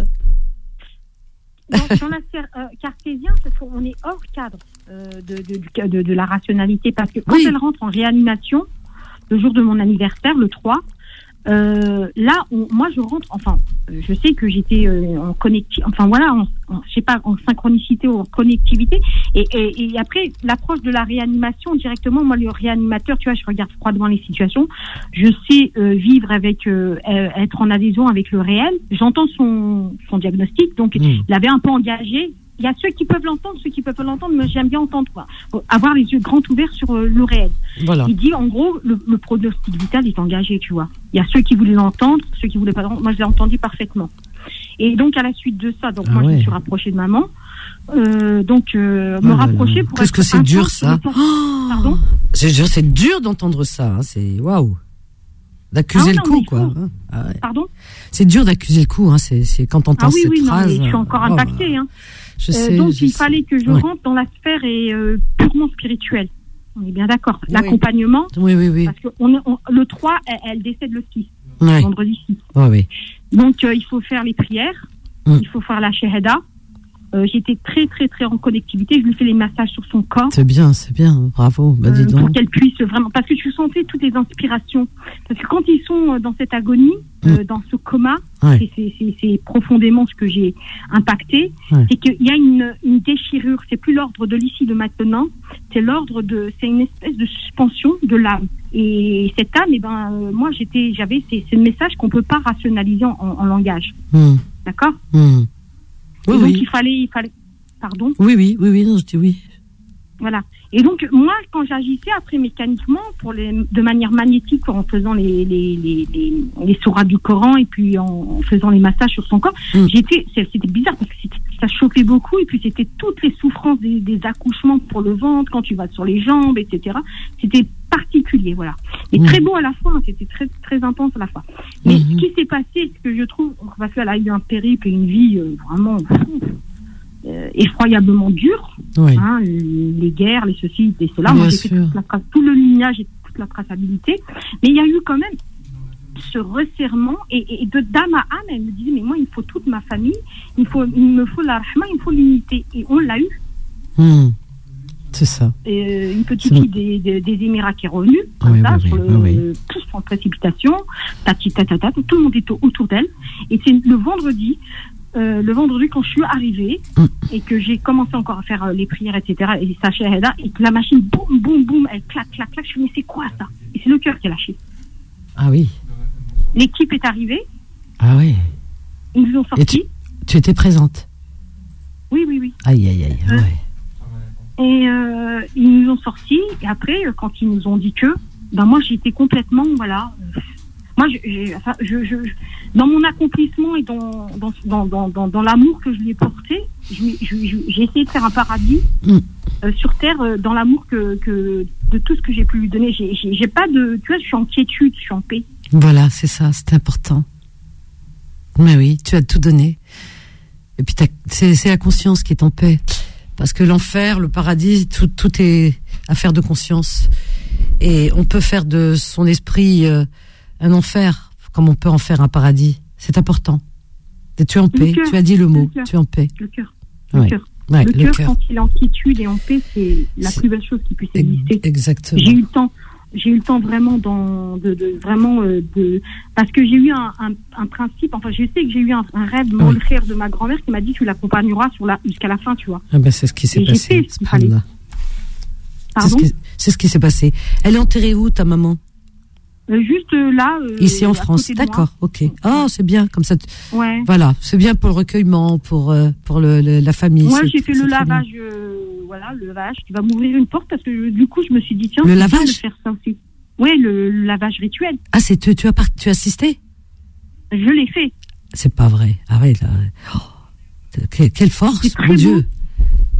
Dans la cartésien, parce qu'on est hors cadre, de la rationalité, parce que quand elle rentre en réanimation, le jour de mon anniversaire, le 3, là, moi, je rentre, je sais que j'étais en synchronicité ou en connectivité, et après, l'approche de la réanimation, directement, moi, le réanimateur, tu vois, je regarde froidement les situations, je sais vivre avec, être en adhésion avec le réel, j'entends son diagnostic, donc il avait un peu engagé. Il y a ceux qui peuvent l'entendre, mais j'aime bien entendre, avoir les yeux grands ouverts sur le réel. Voilà. Il dit, en gros, le pronostic vital est engagé, tu vois. Il y a ceux qui voulaient l'entendre, ceux qui voulaient pas l'entendre. Moi, je l'ai entendu parfaitement. Et donc, à la suite de ça, je me suis rapprochée de maman. Me rapprocher pour... Qu'est-ce que c'est dur, ça? Pardon? C'est dur d'entendre ça, hein. C'est waouh. D'accuser le coup, quoi. Pardon? C'est dur d'accuser le coup, hein. C'est quand t'entends cette phrase. Non, mais je suis encore impactée, hein. Il fallait que je rentre dans la sphère purement spirituelle. On est bien d'accord. L'accompagnement. Oui. Parce que le 3, elle décède le 6. Vendredi 6. Oui. Donc, il faut faire les prières. Il faut faire la shahada. J'étais très, très, très en connectivité. Je lui fais les massages sur son corps. C'est bien. Bravo. Bah, dis donc. Pour qu'elle puisse vraiment... Parce que je sentais toutes les inspirations. Parce que quand ils sont dans cette agonie, dans ce coma, c'est profondément ce que j'ai impacté, c'est qu'il y a une déchirure. C'est plus l'ordre de l'ici, de maintenant. C'est une espèce de suspension de l'âme. Et cette âme, moi, c'est le message qu'on peut pas rationaliser en langage. D'accord? Donc il fallait. Pardon? Oui, non, je dis oui. Voilà. Et donc moi, quand j'agissais après mécaniquement, de manière magnétique, en faisant les sourates du Coran et puis en faisant les massages sur son corps, c'était bizarre parce que ça chauffait beaucoup et puis c'était toutes les souffrances des accouchements pour le ventre, quand tu vas sur les jambes, etc. C'était particulier, voilà. Mais très beau à la fois, hein, c'était très très intense à la fois. Mais ce qui s'est passé, ce que je trouve, parce qu'elle a eu un périple et une vie vraiment effroyablement dure, hein, les guerres, les ceci, les cela. Moi, j'ai fait tout le lignage et toute la traçabilité, mais il y a eu quand même ce resserrement et de d'âme à âme, elle me disait mais moi il me faut toute ma famille, il me faut la rahma, il me faut l'unité, et on l'a eu. C'est ça. Une petite fille des Émirats qui est revenue, comme ça, tous en précipitation, tout le monde était autour d'elle. Et c'est le vendredi quand je suis arrivée et que j'ai commencé encore à faire les prières, etc. et ça shahada, et que la machine, boum, boum, boum, elle claque, claque, claque. Je me dis, mais c'est quoi ça? Et c'est le cœur qui a lâché. Ah oui. L'équipe est arrivée. Ah oui. Ils nous ont sortis. Et tu étais présente? Oui. Aïe, ouais. Et ils nous ont sortis, et après, quand ils nous ont dit que, moi j'étais complètement, voilà. Moi, dans mon accomplissement et dans l'amour que je lui ai porté, j'ai essayé de faire un paradis sur terre, dans l'amour que de tout ce que j'ai pu lui donner. J'ai pas de, tu vois, je suis en quiétude, je suis en paix. Voilà, c'est ça, c'est important. Mais oui, tu as tout donné. Et puis c'est la conscience qui est en paix. Parce que l'enfer, le paradis, tout est affaire de conscience. Et on peut faire de son esprit un enfer, comme on peut en faire un paradis. C'est important. Tu es en paix, tu as dit le mot, tu es en paix. Le cœur. Ouais. Le cœur, quand il est en quiétude et en paix, c'est la plus belle chose qui puisse exister. Exactement. J'ai eu le temps vraiment parce que j'ai eu un principe, enfin je sais que j'ai eu un rêve frère de ma grand-mère qui m'a dit tu l'accompagneras jusqu'à la fin, tu vois. Ah ben c'est ce qui s'est passé. Pardon ? C'est ce qui s'est passé. Elle est enterrée où, ta maman ? Juste là. Ici en France, d'accord, ok. Oh, c'est bien, comme ça. Ouais. Voilà, c'est bien pour le recueillement, pour la famille. Moi, j'ai fait le lavage, le lavage qui va m'ouvrir une porte parce que du coup, je me suis dit tiens, le c'est lavage bien de faire ça aussi. Oui, le lavage rituel. Ah, c'est tu as assisté ? Je l'ai fait. C'est pas vrai. Ah ouais, là. Oh, quelle force, mon Dieu. Pardon ?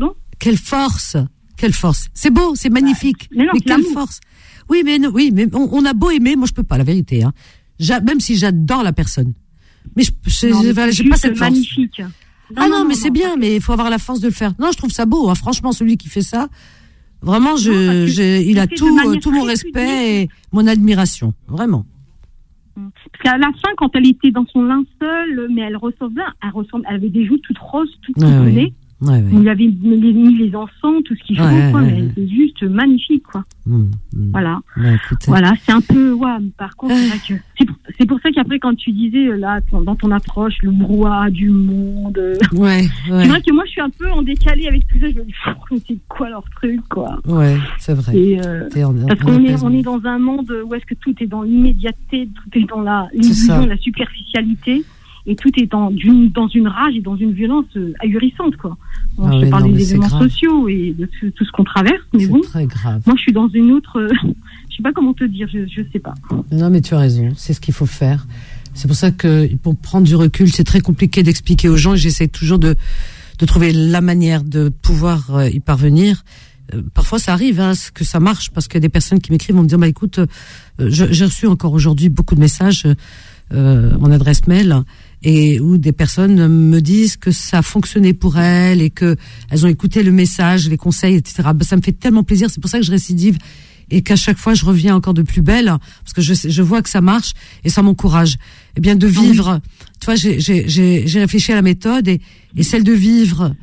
Quelle force. C'est beau, c'est magnifique. Mais quelle force. Oui, mais on a beau aimer, moi je peux pas, la vérité. Hein. Même si j'adore la personne, mais j'ai pas cette force. Magnifique. Non, mais c'est bien, mais il faut avoir la force de le faire. Non, je trouve ça beau. Hein. Franchement, celui qui fait ça, vraiment, il a tout mon respect et mon admiration, vraiment. Parce qu'à la fin, quand elle était dans son linceul, mais elle avait des joues toutes roses, toutes couronnées. Ouais. Il avait mis les encens, tout ce qu'il faut, quoi. Mais elle était juste magnifique, quoi. Voilà. Voilà, c'est un peu, par contre, c'est vrai que c'est pour ça qu'après, quand tu disais, là, dans ton approche, le brouhaha du monde. C'est vrai que moi, je suis un peu en décalé avec tout ça. Je me dis, c'est quoi leur truc, quoi. Ouais, c'est vrai. Et, parce qu'on est dans un monde où est-ce que tout est dans l'immédiateté, tout est dans l'illusion, la superficialité. Et tout est dans une rage et dans une violence ahurissante, quoi. Je parle des événements sociaux et de tout ce qu'on traverse, mais bon. C'est très grave. Moi, je suis dans une autre. Je sais pas comment te dire. Je sais pas. Non, mais tu as raison. C'est ce qu'il faut faire. C'est pour ça que pour prendre du recul, c'est très compliqué d'expliquer aux gens. Et j'essaie toujours de trouver la manière de pouvoir y parvenir. Parfois, ça arrive que ça marche parce que des personnes qui m'écrivent vont me dire écoute, j'ai reçu encore aujourd'hui beaucoup de messages, mon adresse mail. Et où des personnes me disent que ça a fonctionné pour elles et que elles ont écouté le message, les conseils, etc. Ça me fait tellement plaisir. C'est pour ça que je récidive et qu'à chaque fois je reviens encore de plus belle parce que je vois que ça marche et ça m'encourage. Eh bien, de vivre. Tu vois, j'ai réfléchi à la méthode et celle de vivre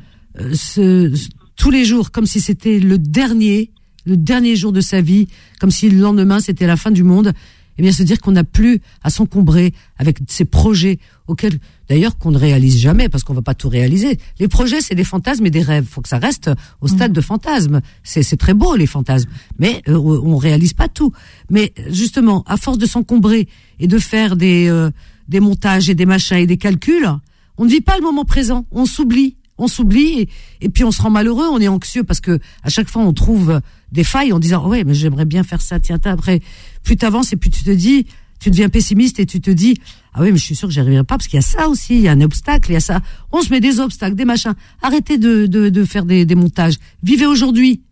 tous les jours comme si c'était le dernier jour de sa vie, comme si le lendemain c'était la fin du monde. Eh bien, se dire qu'on n'a plus à s'encombrer avec ces projets auxquels, d'ailleurs, qu'on ne réalise jamais parce qu'on va pas tout réaliser. Les projets, c'est des fantasmes et des rêves. Faut que ça reste au stade de fantasmes. C'est très beau, les fantasmes. Mais, on réalise pas tout. Mais, justement, à force de s'encombrer et de faire des montages et des machins et des calculs, on ne vit pas le moment présent. On s'oublie et puis on se rend malheureux, on est anxieux parce que à chaque fois on trouve des failles en disant ouais mais j'aimerais bien faire ça, tiens après plus t'avances et plus tu deviens pessimiste et tu te dis ah oui mais je suis sûr que j'y arriverai pas parce qu'il y a ça aussi, il y a un obstacle, il y a ça, on se met des obstacles, des machins. Arrêtez de faire des montages. Vivez aujourd'hui,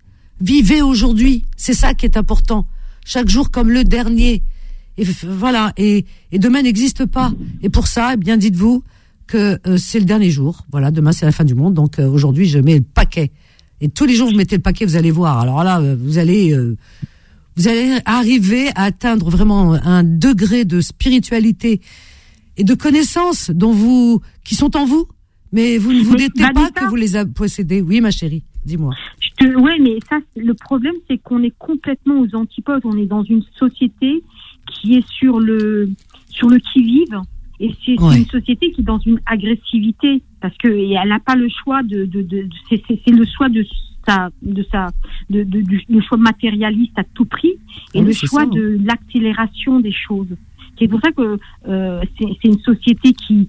c'est ça qui est important. Chaque jour comme le dernier. Et voilà, et demain n'existe pas. Et pour ça, eh bien dites-vous que c'est le dernier jour. Voilà, demain c'est la fin du monde. Donc aujourd'hui, je mets le paquet. Et tous les jours, vous mettez le paquet, vous allez voir. Alors là, vous allez arriver à atteindre vraiment un degré de spiritualité et de connaissances qui sont en vous, Mais vous ne vous doutez pas Vanessa, que vous les avez possédés. Oui, ma chérie, dis-moi. Ouais, mais ça, le problème, c'est qu'on est complètement aux antipodes. On est dans une société qui est sur le qui-vive, et c'est une société qui est dans une agressivité, parce que elle n'a pas le choix c'est le choix du choix matérialiste à tout prix, et le choix de l'accélération des choses. C'est pour ça que c'est une société qui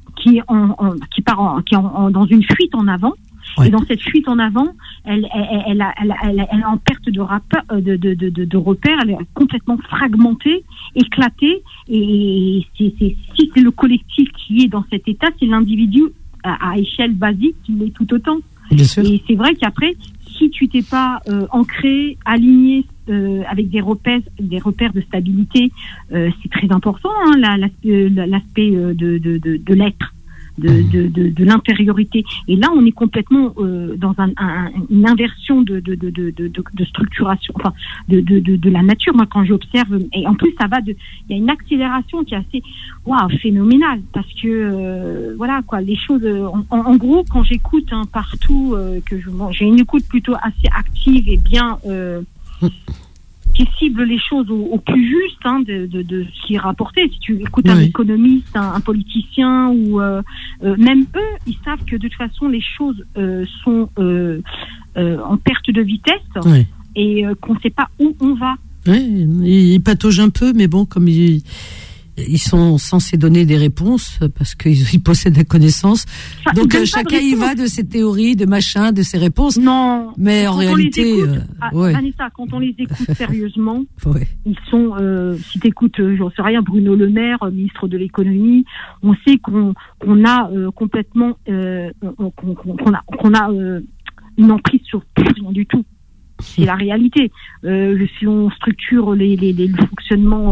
part dans une fuite en avant. Ouais. Et dans cette fuite en avant, elle est en perte de repères, elle est complètement fragmentée, éclatée. Et si c'est le collectif qui est dans cet état, c'est l'individu à échelle basique qui l'est tout autant. Bien sûr. Et c'est vrai qu'après, si tu t'es pas ancré, aligné avec des repères de stabilité, c'est très important, l'aspect de l'être. De l'intériorité. Et là, on est complètement dans une inversion de structuration, enfin de la nature. Moi, quand j'observe, et en plus, il y a une accélération qui est assez phénoménale, parce que voilà quoi, les choses. En gros, quand j'écoute partout, j'ai une écoute plutôt assez active et bien. Qui cible les choses au plus juste de ce qui est rapporté. Si tu écoutes un économiste, un politicien, ou même eux, ils savent que de toute façon les choses sont en perte de vitesse, et qu'on ne sait pas où on va. Oui, ils pataugent un peu, mais bon, comme ils sont censés donner des réponses parce qu'ils possèdent la connaissance. Donc chacun y va de ses théories, de machin, de ses réponses. Non. Mais en réalité, Vanessa, quand on les écoute sérieusement, ils sont. Si t'écoutes, j'en sais rien, Bruno Le Maire, ministre de l'économie, on sait qu'on a complètement, qu'on a une emprise sur rien du tout. C'est la réalité. Si on structure le fonctionnement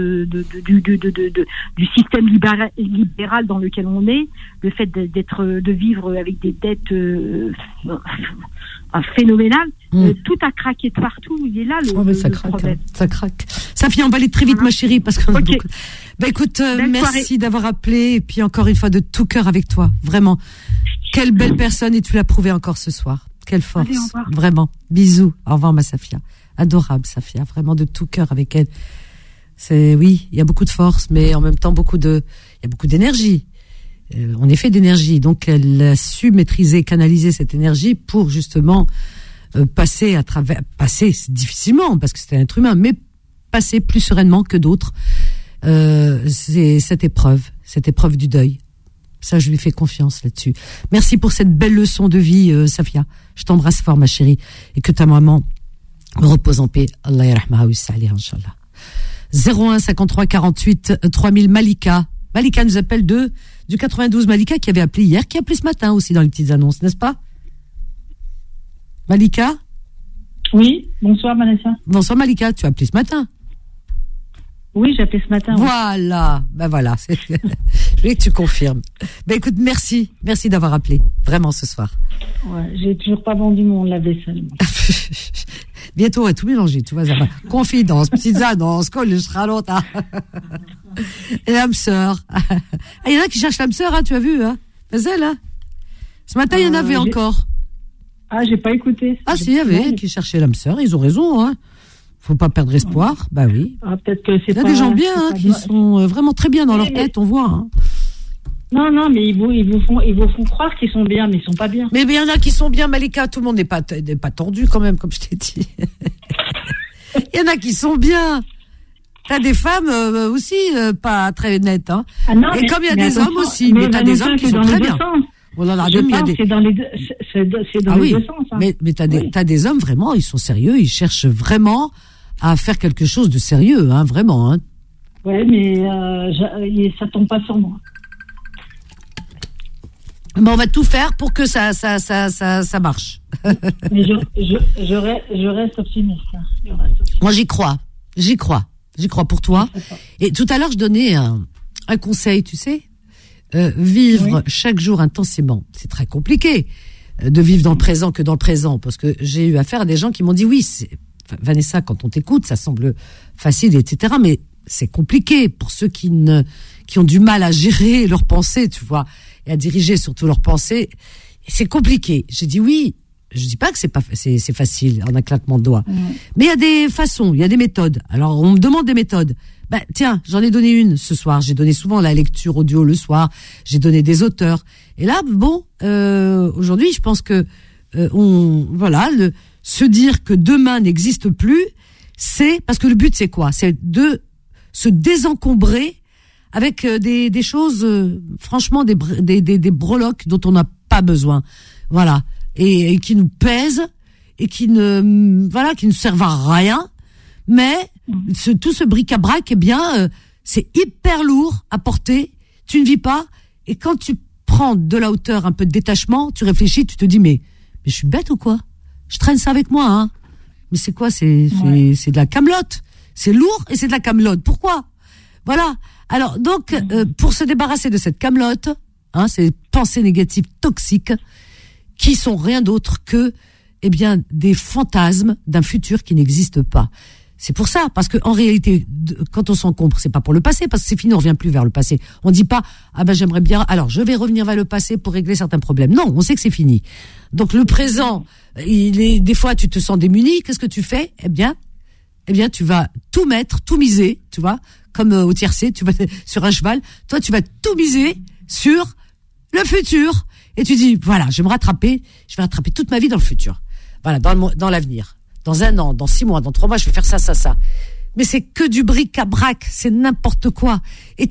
du système libéral dans lequel on est, le fait de vivre avec des dettes phénoménales, tout a craqué de partout. Il est là le problème. Ça craque. Safia, on va aller très vite, ma chérie, parce qu'on a beaucoup. Écoute, merci d'avoir appelé, et puis encore une fois de tout cœur avec toi. Vraiment, quelle belle personne, et tu l'as prouvé encore ce soir. Quelle force. Allez, vraiment. Bisous. Au revoir, ma Safia. Adorable, Safia. Vraiment de tout cœur avec elle. Il y a beaucoup de force, mais en même temps, il y a beaucoup d'énergie. On est fait d'énergie. Donc, elle a su maîtriser, canaliser cette énergie pour justement passer, c'est difficilement, parce que c'était un être humain, mais passer plus sereinement que d'autres. C'est cette épreuve du deuil. Ça, je lui fais confiance là-dessus. Merci pour cette belle leçon de vie, Safia. Je t'embrasse fort, ma chérie. Et que ta maman repose en paix. Allah yarahmaha wa yus'aliha, Inch'Allah. 01 53 48 3000, Malika. Malika nous appelle du 92. Malika qui avait appelé hier, qui a appelé ce matin aussi dans les petites annonces, n'est-ce pas? Malika? Oui, bonsoir Vanessa. Bonsoir Malika, tu as appelé ce matin? Oui, j'ai appelé ce matin. Voilà, voilà. Je voulais que tu confirmes. Écoute, merci d'avoir appelé, vraiment ce soir. Ouais, j'ai toujours pas vendu mon lave-vaisselle. Bientôt, on va tout mélanger, tu vois, ça va. Confidence, petites annonces, colle, charlotte. Et l'âme sœur. Il y en a qui cherchent l'âme sœur, tu as vu, hein? C'est là. Ce matin, il y en avait encore. Ah, j'ai pas écouté. Ah, si, il y avait qui cherchaient l'âme sœur, ils ont raison, hein. Faut pas perdre espoir, bah oui. Ah, peut-être que c'est. Il y a des gens bien qui sont vraiment très bien dans leur tête, on voit. Hein. Non, mais ils vous font croire qu'ils sont bien, mais ils sont pas bien. Mais il y en a qui sont bien, Malika. Tout le monde n'est pas tordu quand même, comme je t'ai dit. Il y en a qui sont bien. T'as des femmes aussi pas très nettes, hein. Ah non, et comme il y a des hommes aussi, mais t'as des hommes qui sont très bien. C'est dans les deux sens. Hein. Mais t'as des hommes vraiment, ils sont sérieux, ils cherchent vraiment à faire quelque chose de sérieux, hein, vraiment. Hein. Ouais, mais ça tombe pas sur moi. Bon, on va tout faire pour que ça marche. Mais je reste optimiste. Moi, j'y crois pour toi. Et tout à l'heure, je donnais un conseil, tu sais, vivre chaque jour intensément. C'est très compliqué de vivre dans le présent que dans le présent, parce que j'ai eu affaire à des gens qui m'ont dit oui, Vanessa, quand on t'écoute, ça semble facile, etc. Mais c'est compliqué pour ceux qui ont du mal à gérer leurs pensées, tu vois. et à diriger surtout leurs pensées. Et c'est compliqué. J'ai dit oui. Je dis pas que c'est facile en un claquement de doigts. Mais il y a des façons, il y a des méthodes. Alors on me demande des méthodes. Ben tiens, j'en ai donné une ce soir. J'ai donné souvent la lecture audio le soir. J'ai donné des auteurs. Et là, bon, aujourd'hui, je pense que se dire que demain n'existe plus, c'est parce que le but c'est quoi ? C'est de se désencombrer avec des choses, franchement, des breloques dont on n'a pas besoin. Voilà. Et qui nous pèsent et qui ne servent à rien. Mais tout ce bric-à-brac, eh bien, c'est hyper lourd à porter. Tu ne vis pas. Et quand tu prends de la hauteur, un peu de détachement, tu réfléchis, tu te dis mais je suis bête ou quoi ? Je traîne ça avec moi, hein. Mais c'est quoi ? C'est de la camelote. C'est lourd et c'est de la camelote. Pourquoi ? Voilà. Alors donc, pour se débarrasser de cette camelote, hein, ces pensées négatives toxiques, qui sont rien d'autre que, eh bien, des fantasmes d'un futur qui n'existe pas. C'est pour ça, parce que en réalité, quand on s'encombre, c'est pas pour le passé, parce que c'est fini, on revient plus vers le passé. On dit pas, j'aimerais bien, alors je vais revenir vers le passé pour régler certains problèmes. Non, on sait que c'est fini. Donc le présent, des fois tu te sens démuni, qu'est-ce que tu fais ? Eh bien, tu vas tout mettre, tout miser, tu vois, comme au tiercé, tu vas sur un cheval, toi tu vas tout miser sur le futur. Et tu dis, voilà, je vais rattraper toute ma vie dans le futur. Voilà, dans l'avenir. Dans 1 an, dans 6 mois, dans 3 mois, je vais faire ça. Mais c'est que du bric-à-brac, c'est n'importe quoi. Et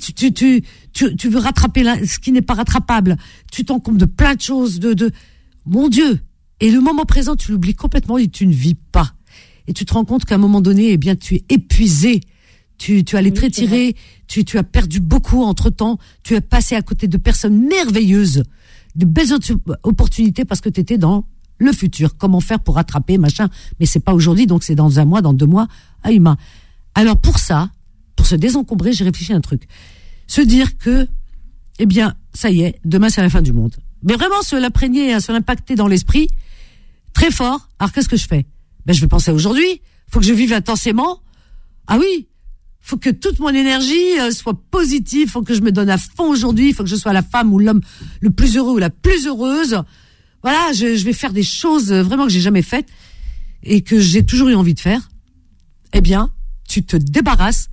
tu veux rattraper ce qui n'est pas rattrapable. Tu t'encombres de plein de choses, mon Dieu. Et le moment présent, tu l'oublies complètement et tu ne vis pas. Et tu te rends compte qu'à un moment donné, eh bien, tu es épuisé. Tu as les traits tirés, tu as perdu beaucoup entre-temps, tu as passé à côté de personnes merveilleuses, de belles opportunités parce que tu étais dans le futur. Comment faire pour rattraper, machin. Mais c'est pas aujourd'hui, donc c'est dans 1 mois, dans 2 mois. Aïma. Alors pour ça, pour se désencombrer, j'ai réfléchi à un truc. Se dire que, eh bien, ça y est, demain c'est la fin du monde. Mais vraiment se l'imprégner, se l'impacter dans l'esprit, très fort. Alors qu'est-ce que je fais ? Je vais penser à aujourd'hui. Faut que je vive intensément. Ah oui. Faut que toute mon énergie soit positive, faut que je me donne à fond aujourd'hui, faut que je sois la femme ou l'homme le plus heureux ou la plus heureuse. Voilà, je vais faire des choses vraiment que j'ai jamais faites et que j'ai toujours eu envie de faire. Eh bien, tu te débarrasses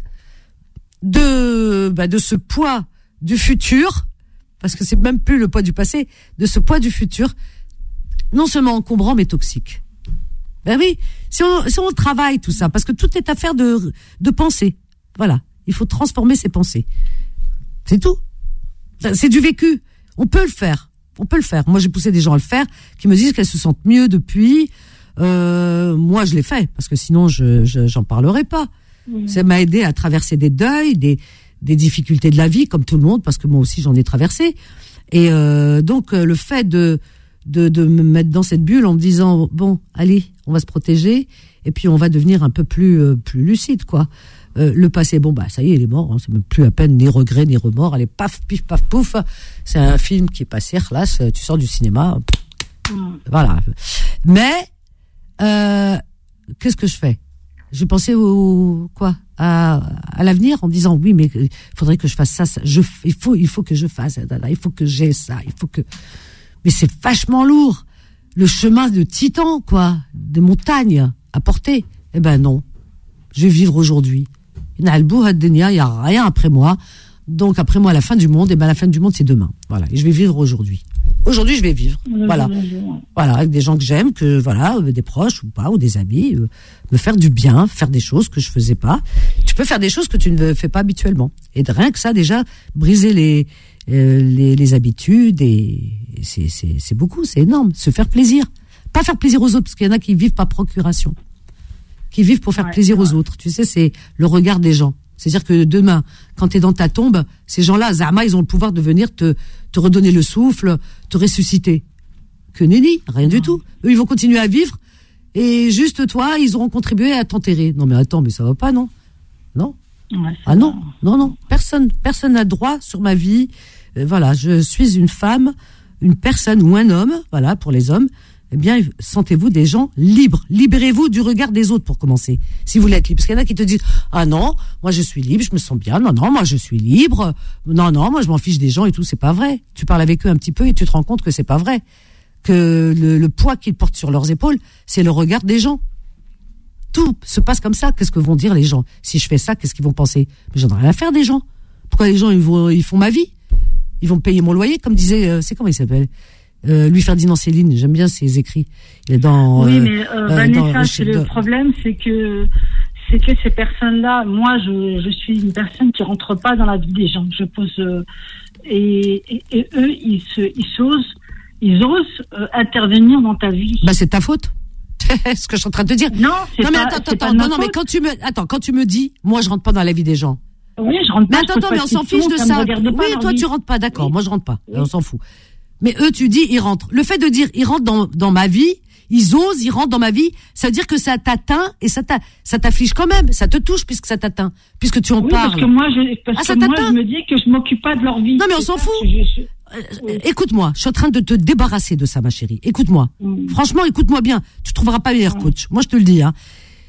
de ce poids du futur, parce que c'est même plus le poids du passé, de ce poids du futur, non seulement encombrant mais toxique. Ben oui, si on travaille tout ça, parce que tout est affaire de pensée. Voilà, il faut transformer ses pensées. C'est tout. C'est du vécu. On peut le faire. Moi, j'ai poussé des gens à le faire, qui me disent qu'elles se sentent mieux depuis. Moi, je l'ai fait, parce que sinon, j'en parlerai pas. Ça m'a aidé à traverser des deuils, des difficultés de la vie, comme tout le monde, parce que moi aussi, j'en ai traversé. Et donc, le fait de me mettre dans cette bulle en me disant, bon, allez, on va se protéger, et puis on va devenir un peu plus lucide, quoi. Le passé, ça y est, il est mort, hein, c'est même plus à peine ni regret ni remords, allez, paf, pif, paf, pouf, c'est un film qui est passé, là, tu sors du cinéma, voilà. Mais, qu'est-ce que je fais ? Je pensais à l'avenir en disant, oui, mais il faudrait que je fasse ça, il faut que je fasse, il faut que j'ai ça, mais c'est vachement lourd. Le chemin de titan, quoi, de montagne à porter. Eh ben non, je vais vivre aujourd'hui. Il n'y a rien après moi. Donc après moi, la fin du monde, la fin du monde, c'est demain. Voilà, et je vais vivre aujourd'hui. Aujourd'hui, je vais vivre. Voilà, avec des gens que j'aime, des proches ou pas, ou des amis, me faire du bien, faire des choses que je faisais pas. Tu peux faire des choses que tu ne fais pas habituellement. Et rien que ça, déjà, briser les habitudes, et c'est beaucoup, c'est énorme. Se faire plaisir. Pas faire plaisir aux autres, parce qu'il y en a qui vivent par procuration. Qui vivent pour faire plaisir aux autres. Tu sais, c'est le regard des gens. C'est-à-dire que demain, quand t'es dans ta tombe, ces gens-là, Zama, ils ont le pouvoir de venir te redonner le souffle, te ressusciter. Que nenni, rien du tout. Eux, ils vont continuer à vivre, et juste toi, ils auront contribué à t'enterrer. Non mais attends, mais ça va pas, non ? Non ? Non. Personne n'a droit sur ma vie. Voilà, je suis une femme, une personne ou un homme, voilà, pour les hommes, eh bien, sentez-vous des gens libres. Libérez-vous du regard des autres pour commencer. Si vous l'êtes libre. Parce qu'il y en a qui te disent, ah non, moi je suis libre, je me sens bien. Non, moi je suis libre. Non, moi je m'en fiche des gens et tout. C'est pas vrai. Tu parles avec eux un petit peu et tu te rends compte que c'est pas vrai. Que le poids qu'ils portent sur leurs épaules, c'est le regard des gens. Tout se passe comme ça. Qu'est-ce que vont dire les gens? Si je fais ça, qu'est-ce qu'ils vont penser? Mais j'en ai rien à faire des gens. Pourquoi les gens, ils font ma vie? Ils vont payer mon loyer, comme disait, c'est comment il s'appelle? Louis Ferdinand Céline, j'aime bien ses écrits. Il est dans. Oui, mais Vanessa, le problème, c'est que ces personnes-là, moi, je suis une personne qui rentre pas dans la vie des gens. Je pose et eux, ils osent intervenir dans ta vie. Bah, c'est ta faute. Ce que je suis en train de te dire. Non, c'est non, mais pas. attends, non, mais quand tu me dis, moi, je rentre pas dans la vie des gens. Oui, je rentre pas. Mais attends, mais on s'en fiche de ça. Oui, toi, tu rentres pas, d'accord. Oui. Moi, je rentre pas. Oui. On s'en fout. Mais eux, tu dis, ils rentrent. Le fait de dire, ils rentrent dans ma vie, ils osent, ils rentrent dans ma vie, ça veut dire que ça t'atteint et ça t'afflige quand même. Ça te touche puisque ça t'atteint, puisque tu en parles. Parce que moi, je me dis que je m'occupe pas de leur vie. Non, mais on s'en fout. Écoute-moi, je suis en train de te débarrasser de ça, ma chérie. Écoute-moi. Franchement, écoute-moi bien. Tu trouveras pas meilleur coach. Moi, je te le dis, hein.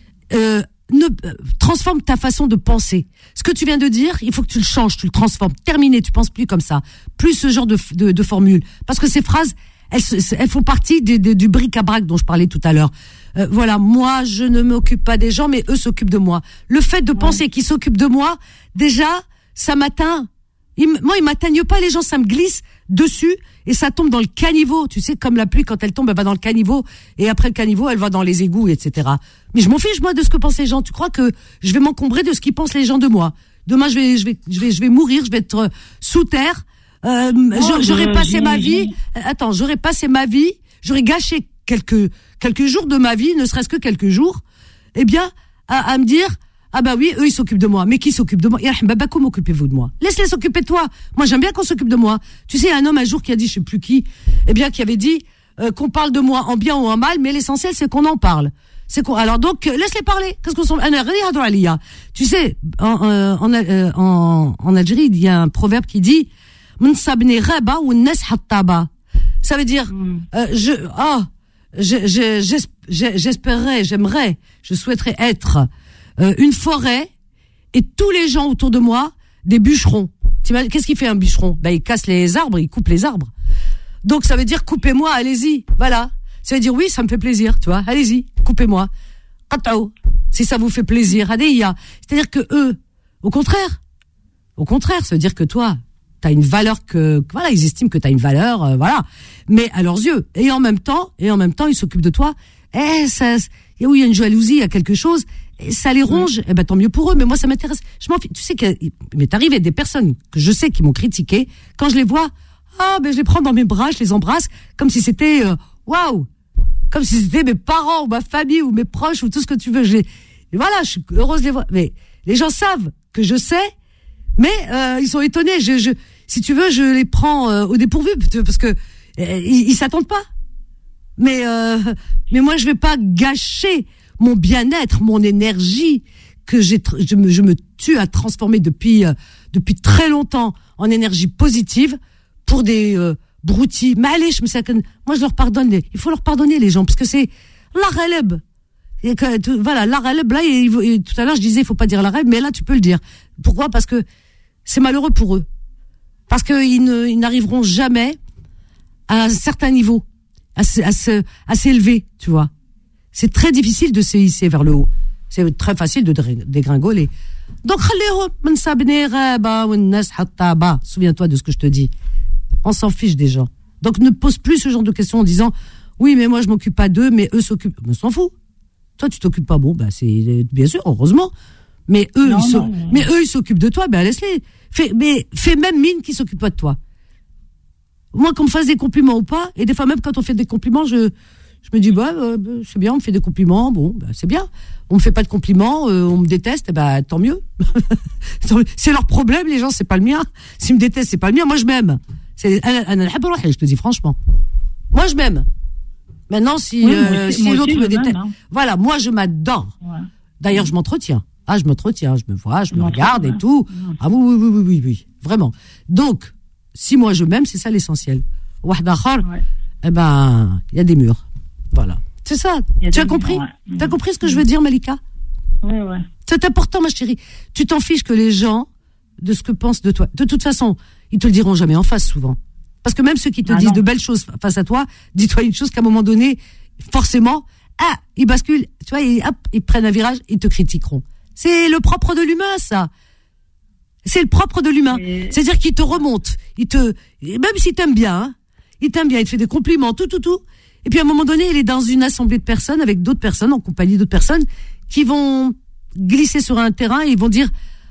Transforme ta façon de penser. Ce que tu viens de dire, il faut que tu le changes, tu le transformes. Terminé, tu penses plus comme ça. Plus ce genre de formule. Parce que ces phrases, elles font partie du bric-à-brac dont je parlais tout à l'heure. Voilà, moi, je ne m'occupe pas des gens, mais eux s'occupent de moi. Le fait de penser qu'ils s'occupent de moi, déjà, ça m'atteint. Moi, ils m'atteignent pas, les gens, ça me glisse dessus et ça tombe dans le caniveau. Tu sais, comme la pluie, quand elle tombe, elle va dans le caniveau et après le caniveau, elle va dans les égouts, etc. Mais je m'en fiche, moi, de ce que pensent les gens. Tu crois que je vais m'encombrer de ce qu'ils pensent les gens de moi? Demain, je vais mourir, je vais être sous terre. J'aurais passé ma vie. Attends, j'aurais passé ma vie. J'aurais gâché quelques jours de ma vie, ne serait-ce que quelques jours. Eh bien, à me dire. Ah bah oui, eux ils s'occupent de moi. Mais qui s'occupe de moi? Comment occupez-vous de moi? Laisse-les s'occuper de toi. Moi j'aime bien qu'on s'occupe de moi. Tu sais, un homme un jour qui a dit, je sais plus qui, eh bien qui avait dit qu'on parle de moi en bien ou en mal, mais l'essentiel c'est qu'on en parle. Alors donc laisse-les parler. Qu'est-ce qu'on s'en... Tu sais, en Algérie il y a un proverbe qui dit ça veut dire je souhaiterais être une forêt et tous les gens autour de moi des bûcherons. Qu'est-ce qu'il fait un bûcheron? Ben il casse les arbres, il coupe les arbres. Donc ça veut dire coupez-moi, allez-y. Voilà. Ça veut dire oui, ça me fait plaisir, tu vois. Allez-y, coupez-moi. Si ça vous fait plaisir, adéia. C'est-à-dire que eux, au contraire, ça veut dire que toi, t'as une valeur voilà, ils estiment que t'as une valeur, voilà. Mais à leurs yeux, et en même temps, ils s'occupent de toi. Il y a une jalousie, il y a quelque chose. Et ça les ronge, eh ben tant mieux pour eux, mais moi ça m'intéresse. Je m'en fiche. Tu sais qu'il m'est arrivé des personnes que je sais qui m'ont critiqué, quand je les vois, je les prends dans mes bras, je les embrasse, comme si c'était, waouh, comme si c'était mes parents, ou ma famille, ou mes proches, ou tout ce que tu veux. Et voilà, je suis heureuse de les voir. Mais les gens savent que je sais, mais ils sont étonnés. Si tu veux, je les prends au dépourvu, parce que ils s'attendent pas. Mais moi je vais pas gâcher mon bien-être, mon énergie que je me tue à transformer depuis très longtemps en énergie positive pour des broutilles. Mais allez, moi je leur pardonne. Il faut leur pardonner les gens parce que c'est la relève. Voilà, la relève là. Et tout à l'heure je disais il faut pas dire la relève, mais là tu peux le dire. Pourquoi? Parce que c'est malheureux pour eux. Parce que ils n'arriveront jamais à un certain niveau, à s'élever, tu vois. C'est très difficile de se hisser vers le haut. C'est très facile de dégringoler. Donc, souviens-toi de ce que je te dis. On s'en fiche des gens. Donc, ne pose plus ce genre de questions en disant, oui, mais moi, je m'occupe pas d'eux, mais eux s'occupent. On s'en fout. Toi, tu t'occupes pas. Bon, c'est, bien sûr, heureusement. Mais eux, ils s'occupent de toi, laisse-les. Fais même mine qu'ils s'occupent pas de toi. Moi, qu'on me fasse des compliments ou pas, et des fois même quand on fait des compliments, je me dis, c'est bien, on me fait des compliments, c'est bien. On me fait pas de compliments, on me déteste, tant mieux. C'est leur problème, les gens, c'est pas le mien. S'ils me détestent, c'est pas le mien. Moi, je m'aime. Je te dis franchement. Moi, je m'aime. Maintenant, si l'autre me déteste. Voilà, moi, je m'adore. Ouais. D'ailleurs, je m'entretiens. Je m'entretiens, je me vois, je me regarde et tout. Oui. Vraiment. Donc, si moi je m'aime, c'est ça l'essentiel. Il y a des murs. Voilà. C'est ça. Tu as compris? Tu as compris ce que je veux dire, Malika? Oui. C'est important, ma chérie. Tu t'en fiches que les gens, de ce que pensent de toi. De toute façon, ils te le diront jamais en face, souvent. Parce que même ceux qui te disent de belles choses face à toi, dis-toi une chose qu'à un moment donné, forcément, ils basculent, tu vois, ils prennent un virage, ils te critiqueront. C'est le propre de l'humain, ça. C'est le propre de l'humain. C'est-à-dire qu'il te remonte, même s'il t'aime bien, hein, il te fait des compliments, tout. Et puis à un moment donné, il est dans une assemblée de personnes, avec d'autres personnes, en compagnie d'autres personnes, qui vont glisser sur un terrain et ils vont dire,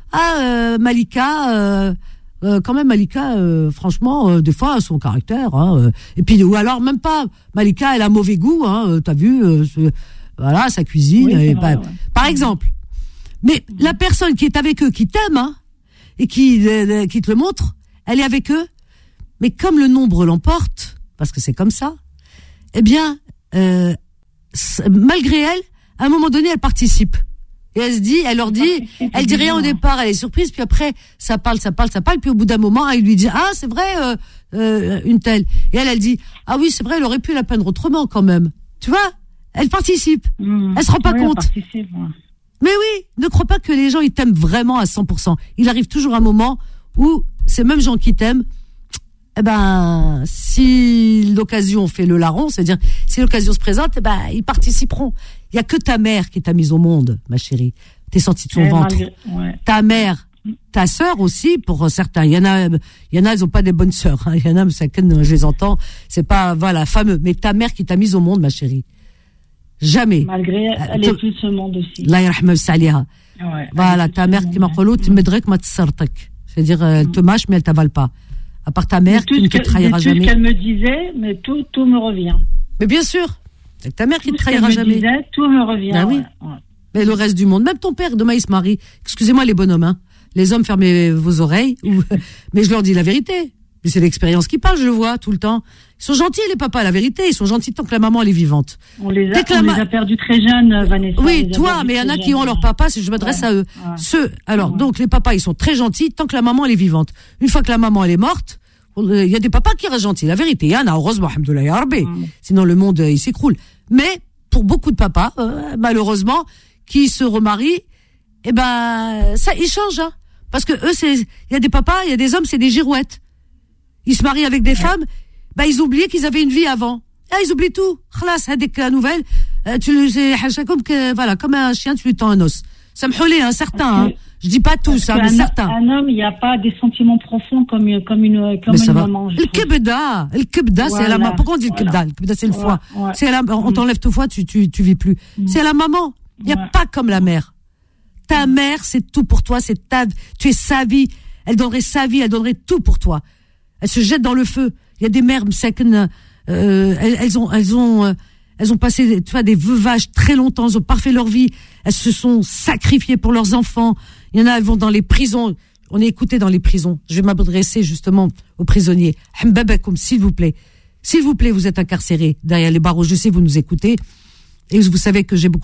Malika, quand même Malika, franchement, des fois son caractère, hein, et puis ou alors même pas, Malika, elle a mauvais goût, hein, t'as vu, voilà, sa cuisine, oui, par exemple. Mais la personne qui est avec eux, qui t'aime, hein, et qui te le montre, elle est avec eux, mais comme le nombre l'emporte, parce que c'est comme ça, eh bien, malgré elle, à un moment donné, elle participe. Et elle leur dit, elle dit rien au départ, elle est surprise, puis après, ça parle, puis au bout d'un moment, elle lui dit, c'est vrai, une telle. Et elle dit, oui, c'est vrai, elle aurait pu la peindre autrement quand même. Tu vois? Elle participe. Elle se rend pas compte. Mais oui, ne crois pas que les gens, ils t'aiment vraiment à 100%. Il arrive toujours un moment où ces mêmes gens qui t'aiment, si l'occasion fait le larron, c'est-à-dire, si l'occasion se présente, ils participeront. Il y a que ta mère qui t'a mise au monde, ma chérie. T'es sortie de son ventre. Ta mère, ta sœur aussi, pour certains. Il y en a, elles ont pas des bonnes sœurs, hein. Il y en a, je les entends. C'est pas, voilà, fameux. Mais ta mère qui t'a mise au monde, ma chérie. Jamais. Malgré, elle est plus ce monde aussi. Allah yarhamha saliha. Voilà, ta mère qui m'a dit, medrek ma tsartak. C'est-à-dire, elle te mâche, mais elle t'avale pas. À part ta mère qui ne te trahira jamais. Tout ce qu'elle me disait, mais tout me revient. Mais bien sûr. C'est ta mère qui ne te trahira jamais. Disait, tout me revient. Oui. Mais le reste du monde, même ton père, demain il se marie. Excusez-moi les bonhommes, hein. Les hommes, fermez vos oreilles. Mais je leur dis la vérité. Mais c'est l'expérience qui parle, je le vois tout le temps. Ils sont gentils, les papas, la vérité. Ils sont gentils tant que la maman elle est vivante. On les a perdus très jeunes, Vanessa. Oui, toi, mais il y en a qui ont leur papa, si je m'adresse à eux. Donc les papas, ils sont très gentils tant que la maman elle est vivante. Une fois que la maman elle est morte, il y a des papas qui restent gentils. La vérité, il y en a, heureusement, alhamdoulilah ya Rabbi. Sinon le monde, il s'écroule. Mais, pour beaucoup de papas, malheureusement, qui se remarient, ça, ils changent, hein. Parce que eux, il y a des papas, il y a des hommes, c'est des girouettes. Ils se marient avec des femmes, ils oubliaient qu'ils avaient une vie avant. Ils oublient tout. Khalas, dès que la nouvelle, comme un chien, tu lui tends un os. Ça me holait, hein, certains, hein. Je dis pas tous, mais certains. Un homme, il n'y a pas des sentiments profonds comme une maman. Le kebda, c'est à la maman. Pourquoi on dit le kebda? Le kebda, c'est le foie. C'est à la, on t'enlève ton foie, tu vis plus. C'est à la maman. Il n'y a pas comme la mère. Ta mère, c'est tout pour toi, tu es sa vie. Elle donnerait sa vie, elle donnerait tout pour toi. Elle se jette dans le feu. Il y a des mères, elles ont passé, tu vois, des veuvages très longtemps, elles ont parfait leur vie. Elles se sont sacrifiées pour leurs enfants. Il y en a, elles vont dans les prisons. On est écouté dans les prisons. Je vais m'adresser justement aux prisonniers. Hambabakoum, s'il vous plaît. S'il vous plaît, vous êtes incarcérés derrière les barreaux. Je sais, vous nous écoutez. Et vous savez que j'ai beaucoup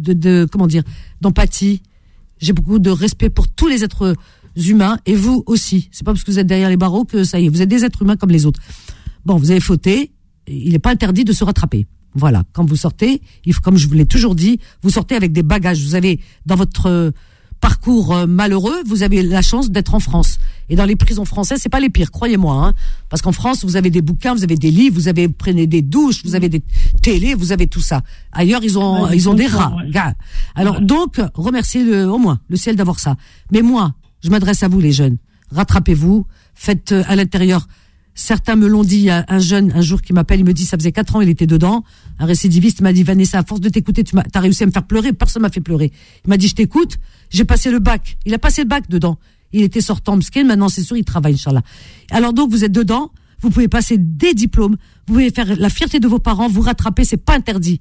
d'empathie. J'ai beaucoup de respect pour tous les êtres humains. Et vous aussi. C'est pas parce que vous êtes derrière les barreaux que ça y est. Vous êtes des êtres humains comme les autres. Bon, vous avez fauté. Il n'est pas interdit de se rattraper. Voilà. Quand vous sortez, comme je vous l'ai toujours dit, vous sortez avec des bagages. Vous avez, dans votre parcours malheureux, vous avez la chance d'être en France. Et dans les prisons françaises, c'est pas les pires, croyez-moi, hein. Parce qu'en France, vous avez des bouquins, vous avez des livres, prenez des douches, vous avez des télés, vous avez tout ça. Ailleurs, ils ont des rats, gars. Alors, donc, remerciez au moins le ciel d'avoir ça. Mais moi, je m'adresse à vous, les jeunes. Rattrapez-vous. Faites à l'intérieur. Certains me l'ont dit, il y a un jeune, un jour, qui m'appelle, il me dit, ça faisait 4 ans, il était dedans. Un récidiviste m'a dit, Vanessa, à force de t'écouter, t'as réussi à me faire pleurer, personne m'a fait pleurer. Il m'a dit, je t'écoute, j'ai passé le bac. Il a passé le bac dedans. Il était sortant, mskin, maintenant c'est sûr, il travaille, Inch'Allah. Alors donc, vous êtes dedans, vous pouvez passer des diplômes, vous pouvez faire la fierté de vos parents, vous rattraper, c'est pas interdit.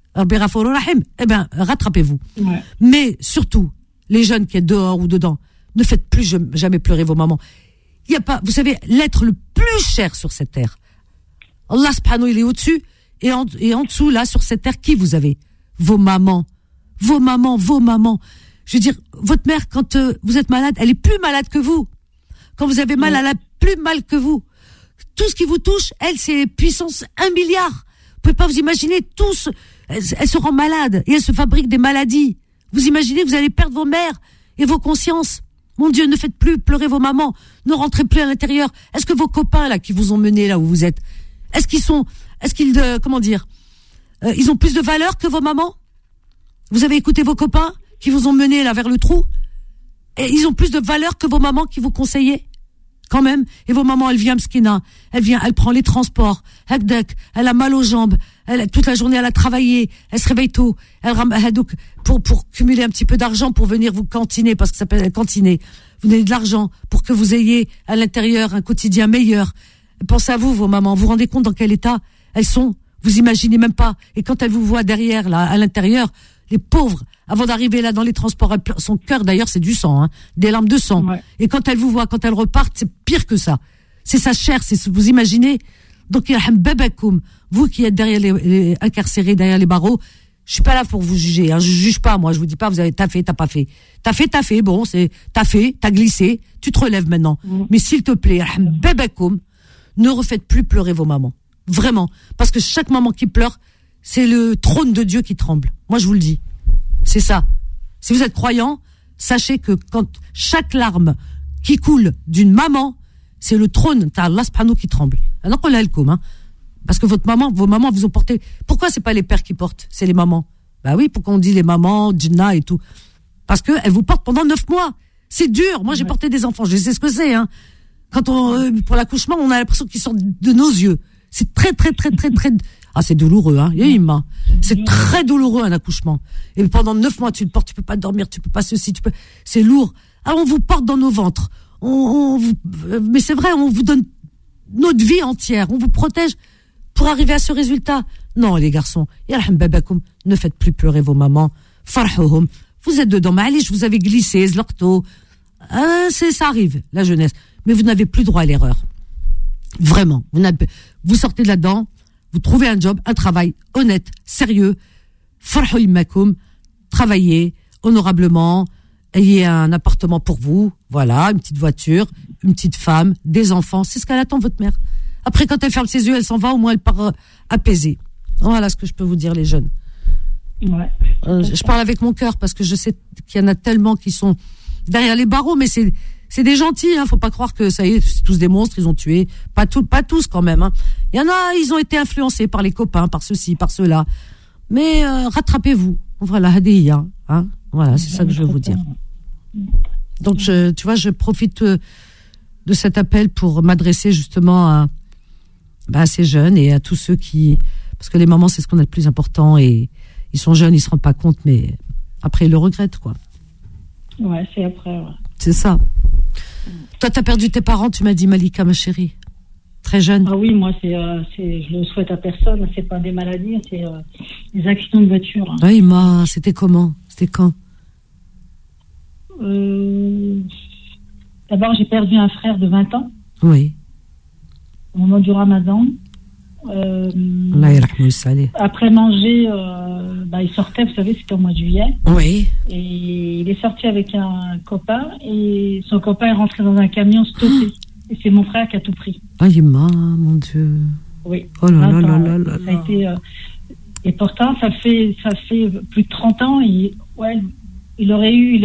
Rattrapez-vous. Ouais. Mais surtout, les jeunes qui êtes dehors ou dedans, ne faites plus jamais pleurer vos mamans. Il y a pas, vous savez, l'être le plus cher sur cette terre. Allah subhanahu, il est au-dessus, et en dessous, là, sur cette terre, qui vous avez? Vos mamans. Vos mamans. Je veux dire, votre mère, quand vous êtes malade, elle est plus malade que vous. Quand vous avez mal, elle a plus mal que vous. Tout ce qui vous touche, elle, c'est puissance 1 milliard. pouvez pas vous imaginer tous, elles se rendent malades et elles se fabriquent des maladies. Vous imaginez que vous allez perdre vos mères et vos consciences. Mon Dieu, ne faites plus pleurer vos mamans, ne rentrez plus à l'intérieur. Est-ce que vos copains là qui vous ont mené là où vous êtes, ils ont plus de valeur que vos mamans? Vous avez écouté vos copains qui vous ont mené là vers le trou? Et ils ont plus de valeur que vos mamans qui vous conseillaient? Quand même. Et vos mamans, elle prend les transports, elle a mal aux jambes, toute la journée elle a travaillé, elle se réveille tôt, pour cumuler un petit peu d'argent pour venir vous cantiner, parce que ça s'appelle cantiner. Vous donnez de l'argent pour que vous ayez à l'intérieur un quotidien meilleur. Pensez à vous, vos mamans, vous vous rendez compte dans quel état elles sont? Vous imaginez même pas. Et quand elles vous voient derrière, là, à l'intérieur, les pauvres, avant d'arriver là dans les transports, son cœur d'ailleurs c'est du sang, hein, des larmes de sang. Ouais. Et quand elles vous voient, quand elles repartent, c'est pire que ça. C'est sa chair, vous imaginez. Donc vous qui êtes derrière les incarcérés, derrière les barreaux, je suis pas là pour vous juger. Hein, je juge pas, moi. Je vous dis pas, t'as fait, t'as pas fait. T'as fait. Bon, t'as glissé. Tu te relèves maintenant. Mais s'il te plaît, ne refaites plus pleurer vos mamans. Vraiment, parce que chaque maman qui pleure, c'est le trône de Dieu qui tremble. Moi, je vous le dis. C'est ça. Si vous êtes croyant, sachez que quand chaque larme qui coule d'une maman, c'est le trône d'Allah subhanahu qui tremble. Alors qu'on l'a le com, hein. Parce que vos mamans vous ont porté. Pourquoi c'est pas les pères qui portent, c'est les mamans? Bah oui, pourquoi on dit les mamans, Djinna et tout? Parce que elles vous portent pendant 9 mois. C'est dur. Moi, j'ai porté des enfants. Je sais ce que c'est, hein. Quand pour l'accouchement, on a l'impression qu'ils sortent de nos yeux. C'est très. Ah, c'est douloureux, hein. C'est très douloureux, un accouchement. Et pendant 9 mois, tu le portes, tu peux pas dormir, tu peux pas c'est lourd. Alors, on vous porte dans nos ventres. Mais c'est vrai, on vous donne notre vie entière. On vous protège pour arriver à ce résultat. Non, les garçons. Ne faites plus pleurer vos mamans. Farhouhum. Vous êtes dedans. Ma'alish, vous avez glissé, zlokto. Ça arrive, la jeunesse. Mais vous n'avez plus droit à l'erreur. Vraiment. Vous sortez de là-dedans. Vous trouvez un job, un travail honnête, sérieux, farhouimakoum, travaillez honorablement, ayez un appartement pour vous, voilà, une petite voiture, une petite femme, des enfants, c'est ce qu'elle attend, votre mère. Après, quand elle ferme ses yeux, elle s'en va, au moins elle part apaisée. Voilà ce que je peux vous dire, les jeunes. Ouais. Je parle avec mon cœur, parce que je sais qu'il y en a tellement qui sont derrière les barreaux, mais c'est des gentils, hein. Faut pas croire que ça y est, c'est tous des monstres, ils ont tué. Pas tous quand même, hein. Il y en a, ils ont été influencés par les copains, par ceci, par cela. Mais rattrapez-vous. Voilà, hadiya, hein. Voilà, c'est ça que je veux vous dire. Donc tu vois, je profite de cet appel pour m'adresser justement à ces jeunes et à tous ceux parce que les mamans, c'est ce qu'on a de plus important, et ils sont jeunes, ils se rendent pas compte, mais après ils le regrettent, quoi. Ouais, c'est après, ouais. C'est ça. Toi, t'as perdu tes parents, tu m'as dit, Malika, ma chérie. Très jeune. Ah oui, moi, je le souhaite à personne. C'est pas des maladies, c'est des accidents de voiture. Oui, c'était comment? C'était quand? D'abord, j'ai perdu un frère de 20 ans. Oui. Au moment du Ramadan. Après manger, il sortait, vous savez, c'était au mois de juillet. Oui. Et il est sorti avec un copain, et son copain est rentré dans un camion stoppé. Et c'est mon frère qui a tout pris. Ah, mon Dieu. Oui. Oh là là là là là. Ça a été, et pourtant, ça fait plus de 30 ans. Il aurait eu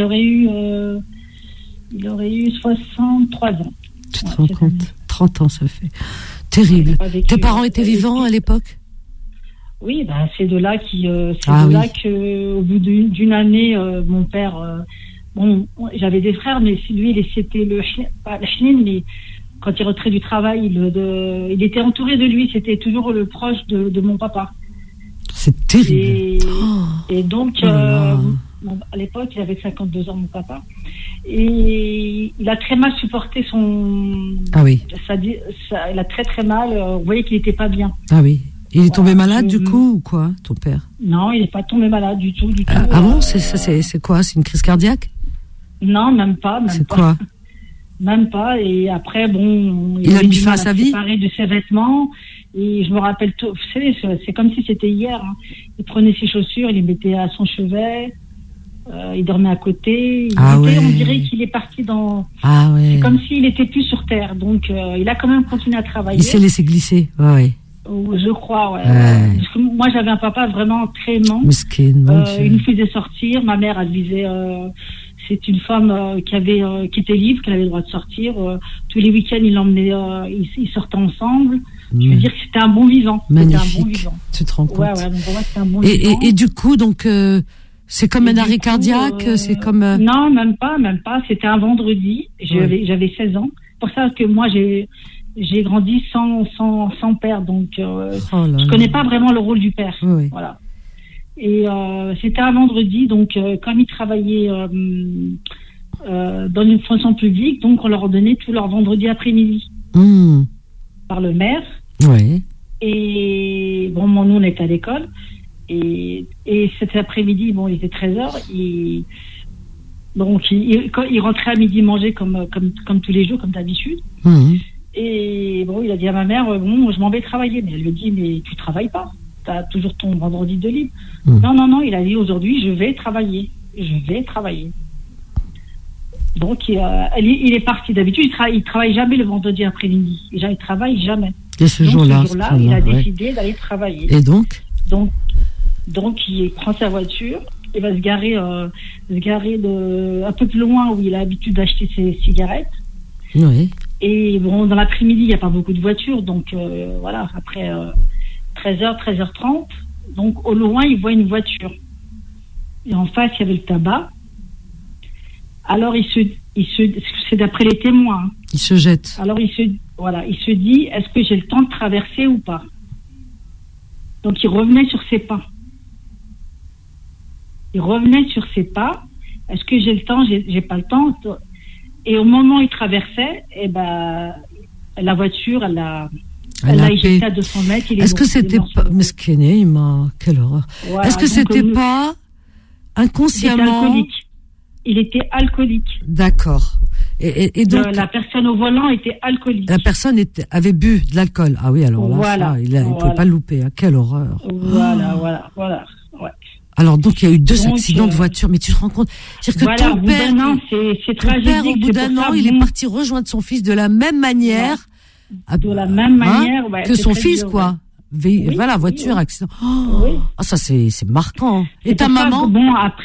63 ans. Tu te rends compte? 30 ans, ça fait. Terrible. Tes parents étaient vivants à l'époque? Oui, c'est de là là que, au bout d'une année, mon père, j'avais des frères, mais lui, c'était le chnine, mais quand il rentrait du travail, il était entouré de lui, c'était toujours le proche de mon papa. C'est terrible. Et donc, à l'époque, il avait 52 ans, mon papa. Et il a très mal supporté son... Ah oui. Il a très très mal. Vous voyez qu'il n'était pas bien. Ah oui. Il est tombé malade du coup ou quoi, ton père? Non, il n'est pas tombé malade du tout. Ah bon? C'est quoi? C'est une crise cardiaque? Non, même pas. C'est quoi? Même pas. Et après, il a mis fin à sa vie. Il a séparé de ses vêtements. Et je me rappelle tout. Vous savez, c'est comme si c'était hier. Hein. Il prenait ses chaussures, il les mettait à son chevet. Il dormait à côté. On dirait qu'il est parti dans. Ah ouais. C'est comme s'il était plus sur terre. Donc, il a quand même continué à travailler. Il s'est laissé glisser. Ouais. Je crois, ouais. Parce que moi, j'avais un papa vraiment très aimant. Mesquine, il nous faisait sortir. Ma mère, elle disait, c'est une femme qui était libre, qui avait le droit de sortir. Tous les week-ends, il l'emmenait, ils sortaient ensemble. Je veux dire que c'était un bon vivant. Magnifique. Un bon vivant. Tu te rends compte. Ouais, donc pour moi, c'était un bon vivant. Et du coup, donc, c'est comme un arrêt cardiaque, c'est comme. Non, même pas. C'était un vendredi. J'avais 16 ans. Pour ça que moi, j'ai grandi sans père, donc je connais pas vraiment le rôle du père. Oui. Voilà. Et c'était un vendredi, donc comme ils travaillaient dans une fonction publique, donc on leur donnait tout leur vendredi après-midi par le maire. Oui. Et bon, nous on était à l'école et cet après-midi, bon, il était 13h. Donc il rentrait à midi manger comme tous les jours, comme d'habitude. Et bon, il a dit à ma mère, bon, je m'en vais travailler. Mais elle lui a dit, mais tu travailles pas. T'as toujours ton vendredi de libre. Non, il a dit, aujourd'hui, je vais travailler. Donc, il est parti. D'habitude, il travaille jamais le vendredi après-midi. Il travaille jamais. Et ce jour-là, il a décidé d'aller travailler. Et donc, il prend sa voiture. Il va se garer un peu plus loin où il a l'habitude d'acheter ses cigarettes. Oui. Et bon, dans l'après-midi, il n'y a pas beaucoup de voitures, donc voilà, après 13h, 13h30, donc au loin, il voit une voiture. Et en face, il y avait le tabac. Alors, c'est d'après les témoins. Il se jette. Alors, il se dit, est-ce que j'ai le temps de traverser ou pas? Donc, il revenait sur ses pas. Est-ce que j'ai le temps? J'ai pas le temps. Et au moment où il traversait, la voiture, elle l'a éjecté à 200 mètres. Est-ce que c'était pas... Quelle horreur. Voilà, est-ce que c'était pas inconsciemment... Il était alcoolique. D'accord. Et donc... La personne au volant était alcoolique. La personne avait bu de l'alcool. Ah oui, alors là, voilà, il ne pouvait pas le louper. Hein. Quelle horreur. Voilà. Ouais. Alors donc il y a eu 2 accidents de voiture, mais tu te rends compte, c'est-à-dire que ton père, au bout d'un an, il est parti rejoindre son fils de la même manière, que son fils, quoi. Oui, voilà, voiture, accident. Ah, ça c'est marquant. Et ta maman? Bon, après.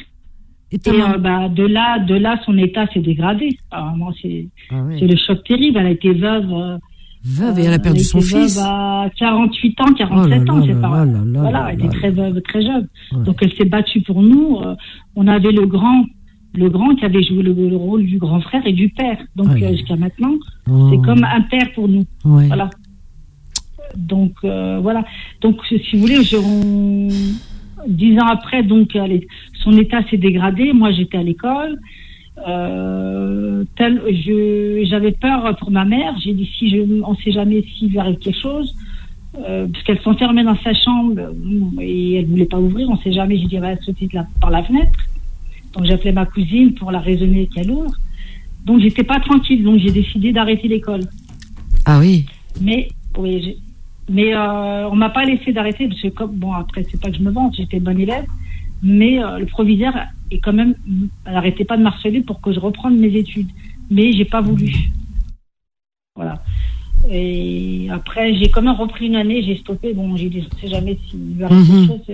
De là, son état s'est dégradé. Apparemment, c'est le choc terrible. Elle a été veuve. Et elle a perdu son fils. À 48 ans, 47 ans, c'est pas voilà, elle était très veuve, très jeune. Ouais. Donc elle s'est battue pour nous. On avait le grand qui avait joué le rôle du grand frère et du père. Donc jusqu'à maintenant, c'est comme un père pour nous. Ouais. Voilà. Donc voilà. Donc si vous voulez, 10 ans après, donc son état s'est dégradé. Moi, j'étais à l'école. J'avais peur pour ma mère. J'ai dit on sait jamais s'il lui arrive quelque chose, parce qu'elle s'enfermait dans sa chambre et elle voulait pas ouvrir. On sait jamais. J'ai dit elle va sauter par la fenêtre. Donc j'appelais ma cousine pour la raisonner qu'elle ouvre. Donc j'étais pas tranquille. Donc j'ai décidé d'arrêter l'école. Ah oui. Mais on m'a pas laissé d'arrêter parce que après c'est pas que je me vante. J'étais bonne élève. Mais le proviseur est quand même, elle n'arrêtait pas de m'harceler pour que je reprenne mes études. Mais j'ai pas voulu. Voilà. Et après, j'ai quand même repris une année, j'ai stoppé. Bon, j'ai dit, je ne sais jamais s'il lui arrive quelque chose.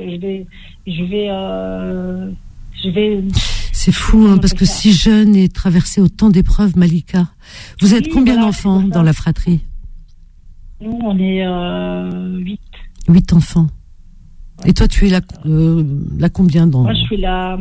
Je vais. C'est fou, hein, parce que si jeune et traversé autant d'épreuves, Malika. Vous êtes combien d'enfants dans la fratrie? Nous, on est 8. 8 enfants. Et toi, tu es la combien dans... Moi, je suis la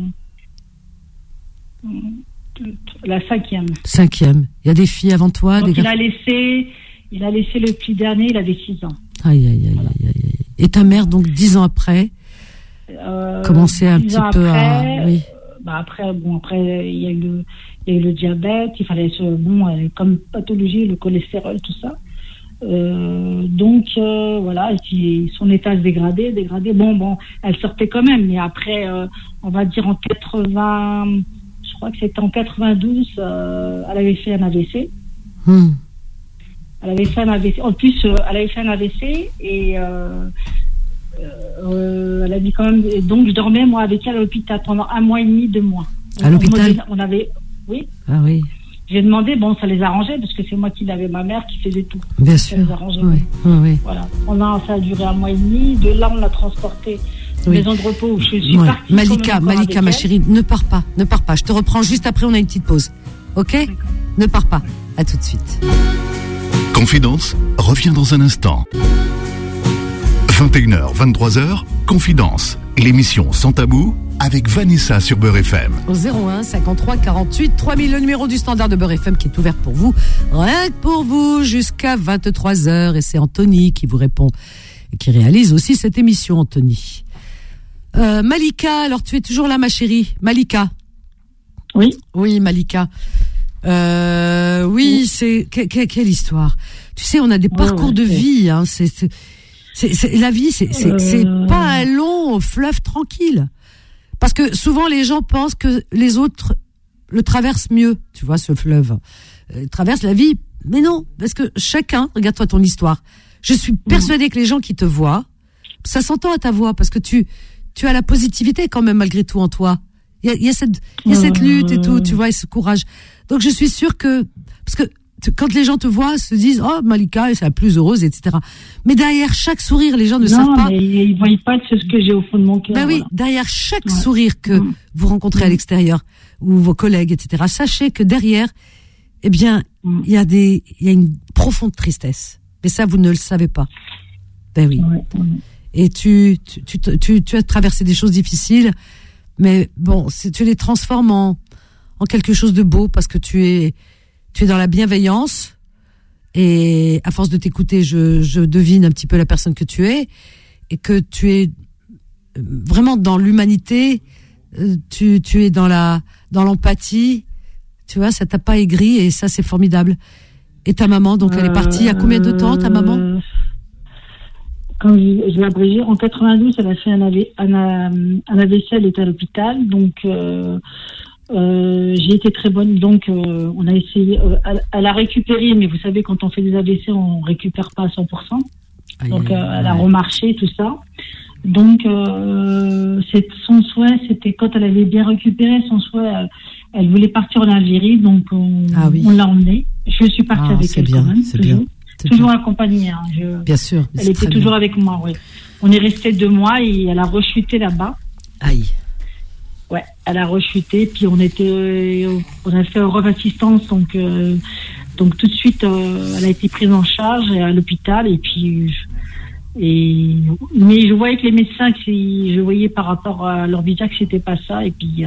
5e. 5e. Il y a des filles avant toi? Donc il a laissé le petit dernier, il avait 6 ans. Aïe. Et ta mère, donc 10 ans après, commençait un petit peu à... Oui. Après, il y a eu le diabète, il fallait comme pathologie, le cholestérol, tout ça. Donc voilà, et puis son état se dégradait. Bon, elle sortait quand même, mais après, on va dire en 80, je crois que c'était en 92, elle avait fait un AVC. Elle avait fait un AVC. En plus, elle avait fait un AVC et elle a dit quand même. Donc je dormais moi avec elle à l'hôpital pendant 1 mois et demi, 2 mois. À l'hôpital. On avait, oui. Ah oui. J'ai demandé, bon, ça les arrangeait, parce que c'est moi qui l'avais, ma mère qui faisait tout. Bien ça sûr. les arrangeait. Oui. Voilà. Ça a duré 1 mois et demi. De là, on l'a transporté maison de repos où je suis partie. Malika, ma chérie, ne pars pas. Je te reprends juste après, on a une petite pause. Ok ? D'accord. Ne pars pas. À tout de suite. Confidence revient dans un instant. 21h, 23h, Confidence, l'émission Sans Tabou avec Vanessa sur Beurre FM. Au 01 53 48 3000, le numéro du standard de Beurre FM qui est ouvert pour vous, rien que pour vous, jusqu'à 23h. Et c'est Anthony qui vous répond et qui réalise aussi cette émission, Anthony. Malika, alors tu es toujours là, ma chérie. Malika. Oui. Oui, Malika. Oui, c'est quelle histoire. Tu sais, on a des parcours de vie. Hein, c'est la vie, c'est pas un long fleuve tranquille. Parce que souvent les gens pensent que les autres le traversent mieux. Tu vois, ce fleuve traverse la vie, mais non, parce que chacun, regarde-toi ton histoire. Je suis persuadée que les gens qui te voient, ça s'entend à ta voix, parce que tu as la positivité quand même malgré tout en toi. Il y a cette lutte et tout, tu vois, et ce courage. Donc je suis sûre que, parce que quand les gens te voient, se disent, oh, Malika, c'est la plus heureuse, etc. Mais derrière chaque sourire, les gens ne savent pas. Non, mais ils voient pas ce que j'ai au fond de mon cœur. Ben oui, derrière chaque sourire que vous rencontrez à l'extérieur, ou vos collègues, etc. Sachez que derrière, eh bien, il y a une profonde tristesse. Mais ça, vous ne le savez pas. Ben oui. Et tu as traversé des choses difficiles, mais bon, tu les transformes en quelque chose de beau, parce que tu es dans la bienveillance, et à force de t'écouter, je devine un petit peu la personne que tu es, et que tu es vraiment dans l'humanité, tu es dans l'empathie, tu vois, ça t'a pas aigri, et ça c'est formidable. Et ta maman, donc elle est partie il y a combien de temps, ta maman? Quand je l'ai abrégée, en 92, elle a fait un AVC, elle était à l'hôpital, donc j'ai été très bonne, donc on a essayé, elle a récupéré, mais vous savez, quand on fait des AVC, on récupère pas à 100%, donc elle a remarché, tout ça. Donc son souhait, c'était quand elle avait bien récupéré, son souhait, elle voulait partir en Algérie, donc on l'a emmenée. Je suis partie avec elle quand même, toujours accompagnée. Hein, bien sûr. Elle était toujours avec moi, oui. On est resté 2 mois et elle a rechuté là-bas. Aïe. Ouais, elle a rechuté, puis on a fait Europe Assistance, donc tout de suite elle a été prise en charge à l'hôpital, et puis mais je voyais que les médecins, je voyais par rapport à leur visa que c'était pas ça, et puis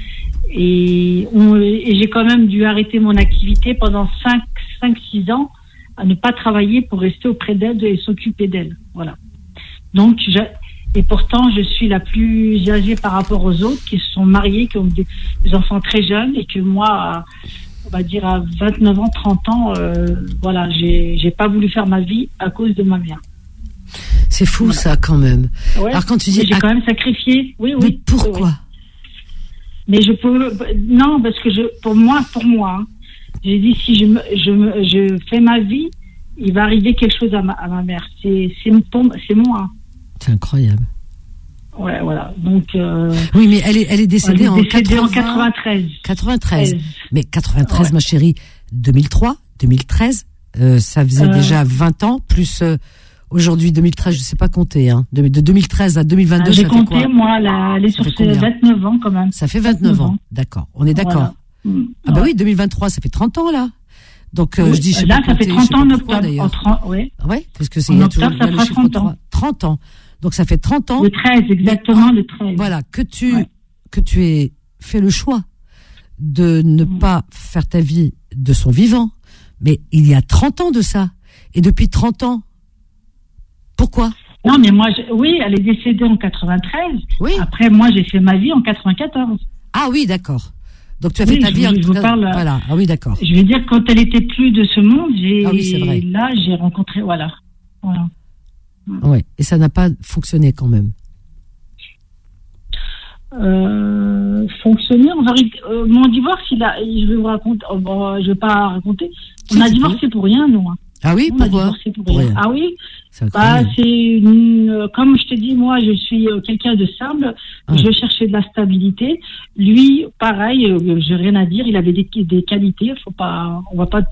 et j'ai quand même dû arrêter mon activité pendant 5-6 ans à ne pas travailler pour rester auprès d'elle et s'occuper d'elle, voilà. Donc et pourtant, je suis la plus âgée par rapport aux autres qui se sont mariés, qui ont des enfants très jeunes, et que moi, on va dire à 29 ans, 30 ans, voilà, j'ai pas voulu faire ma vie à cause de ma mère. C'est fou, ça, quand même. Ouais. Alors quand tu dis, j'ai quand même sacrifié. Oui. Mais pourquoi? Mais je peux, non, parce que pour moi, hein, j'ai dit, si je fais ma vie, il va arriver quelque chose à ma mère. C'est moi. C'est incroyable. Ouais, voilà. Donc. Oui, mais elle est décédée en 93. 93. Mais 93, ma chérie. 2003, 2013, ça faisait déjà 20 ans, plus aujourd'hui 2013, je sais pas compter, hein. De 2013 à 2022, j'ai ça compté, fait quoi? moi, elle est sur ses 29 ans quand même. Ça fait 29 ans. D'accord. On est d'accord. Voilà. Ah bah oui, 2023, ça fait 30 ans, là. Donc, oui, je dis, je sais là, pas ça fait 30 ans en octobre. Oui. Ouais, parce que c'est, en octobre, ça fera 30 ans. 30 ans. Donc, ça fait 30 ans. Le 13, exactement, le 13. Voilà, que tu aies fait le choix de ne pas faire ta vie de son vivant. Mais il y a 30 ans de ça. Et depuis 30 ans, pourquoi? Non, mais moi, oui, elle est décédée en 93. Oui. Après, moi, j'ai fait ma vie en 94. Ah oui, d'accord. Donc tu as fait ta vie en 94. Voilà. Ah oui, d'accord. Je veux dire, quand elle était plus de ce monde, c'est vrai. Là, j'ai rencontré, voilà. Ouais. Et ça n'a pas fonctionné quand même. Fonctionner, mon divorce, je vais vous raconter, je vais pas raconter. On a divorcé pour rien, nous. Ah oui, pourquoi? Pour rien. Ah oui, c'est comme je te dis, moi, je suis quelqu'un de simple. Je cherchais de la stabilité. Lui, pareil, j'ai rien à dire. Il avait des qualités. On va pas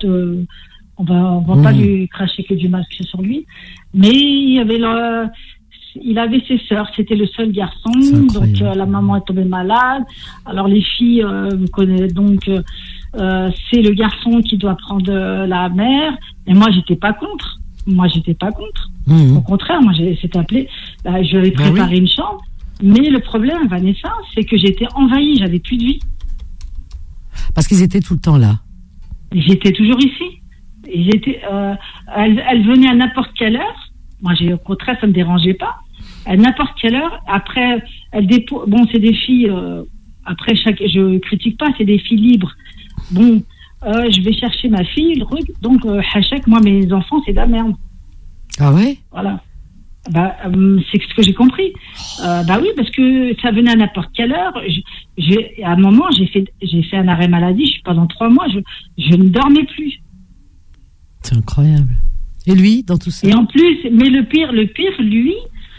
lui cracher que du mal sur lui. Mais il avait ses sœurs. C'était le seul garçon. Donc la maman est tombée malade. Alors les filles, vous connaissez donc. C'est le garçon qui doit prendre la mère. Et moi, j'étais pas contre. Au contraire, moi, c'était appelé. Je vais préparer une chambre. Mais le problème, Vanessa, c'est que j'étais envahie. J'avais plus de vie. Parce qu'ils étaient tout le temps là. J'étais toujours ici. Elle venait à n'importe quelle heure. Moi, au contraire, ça me dérangeait pas. À n'importe quelle heure. Après, c'est des filles. Après, je critique pas. C'est des filles libres. Bon, je vais chercher ma fille, donc Hachek, moi mes enfants c'est de la merde. Ah ouais? Voilà. C'est ce que j'ai compris. Oui, parce que ça venait à n'importe quelle heure. À un moment, j'ai fait un arrêt maladie. Pendant 3 mois, je ne dormais plus. C'est incroyable. Et lui, dans tout ça? Et en plus, mais le pire, lui,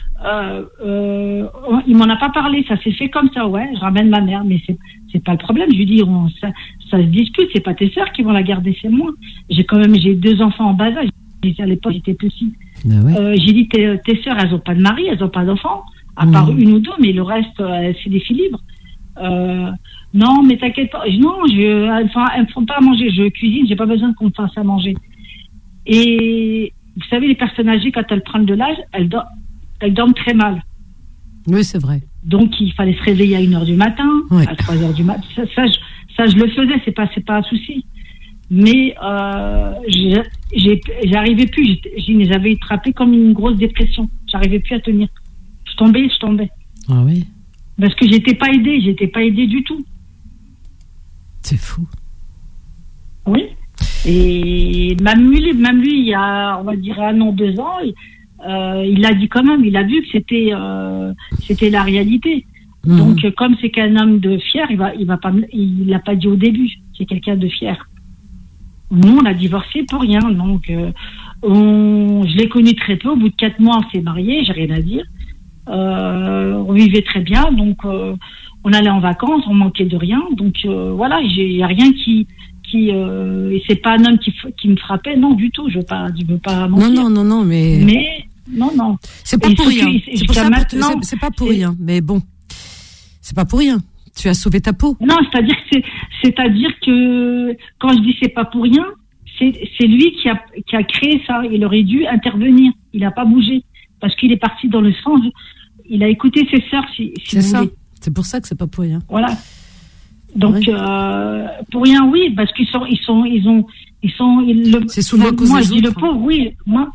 il m'en a pas parlé. Ça s'est fait comme ça. Ouais, je ramène ma mère, mais c'est pas le problème. Je lui dis, ça se discute. C'est pas tes sœurs qui vont la garder, c'est moi. J'ai 2 enfants en bas âge. À l'époque, j'étais petite. J'ai dit, tes sœurs, elles ont pas de mari, elles ont pas d'enfants, à part 1 ou 2, mais le reste, c'est des filles libres. Non, mais t'inquiète pas. Non, elles me font pas à manger. Je cuisine, j'ai pas besoin qu'on me fasse à manger. Et vous savez, les personnes âgées, quand elles prennent de l'âge, elles dorment très mal. Oui, c'est vrai. Donc, il fallait se réveiller à 1h du matin, à 3h du matin. Ça, je le faisais, c'est pas un souci. Mais j'arrivais plus. J'avais attrapé comme une grosse dépression. J'arrivais plus à tenir. Je tombais. Ah oui. Parce que j'étais pas aidée du tout. C'est fou. Oui. Et même lui, il y a, on va dire 1 an, 2 ans, il l'a dit quand même. Il a vu que c'était la réalité. Donc, comme c'est qu'un homme de fier, il l'a pas dit au début. C'est quelqu'un de fier. Nous, on a divorcé pour rien. Donc, je l'ai connu très peu. Au bout de 4 mois, on s'est mariés. J'ai rien à dire. On vivait très bien. Donc, on allait en vacances. On manquait de rien. Donc, voilà, il y a rien et c'est pas un homme qui me frappait. Non, du tout. Je veux pas mentir. Non, mais non. C'est pas pour rien. C'est pas pour rien. Mais bon, c'est pas pour rien. Tu as sauvé ta peau. Non, c'est-à-dire que quand je dis c'est pas pour rien, c'est lui qui a créé ça. Il aurait dû intervenir. Il n'a pas bougé parce qu'il est parti dans le sens. Il a écouté ses sœurs. C'est ça. C'est pour ça que c'est pas pour rien. Voilà. Donc pour rien, oui, parce qu'ils sont. C'est souvent à cause moi, des je dis autres. le pauvre, oui.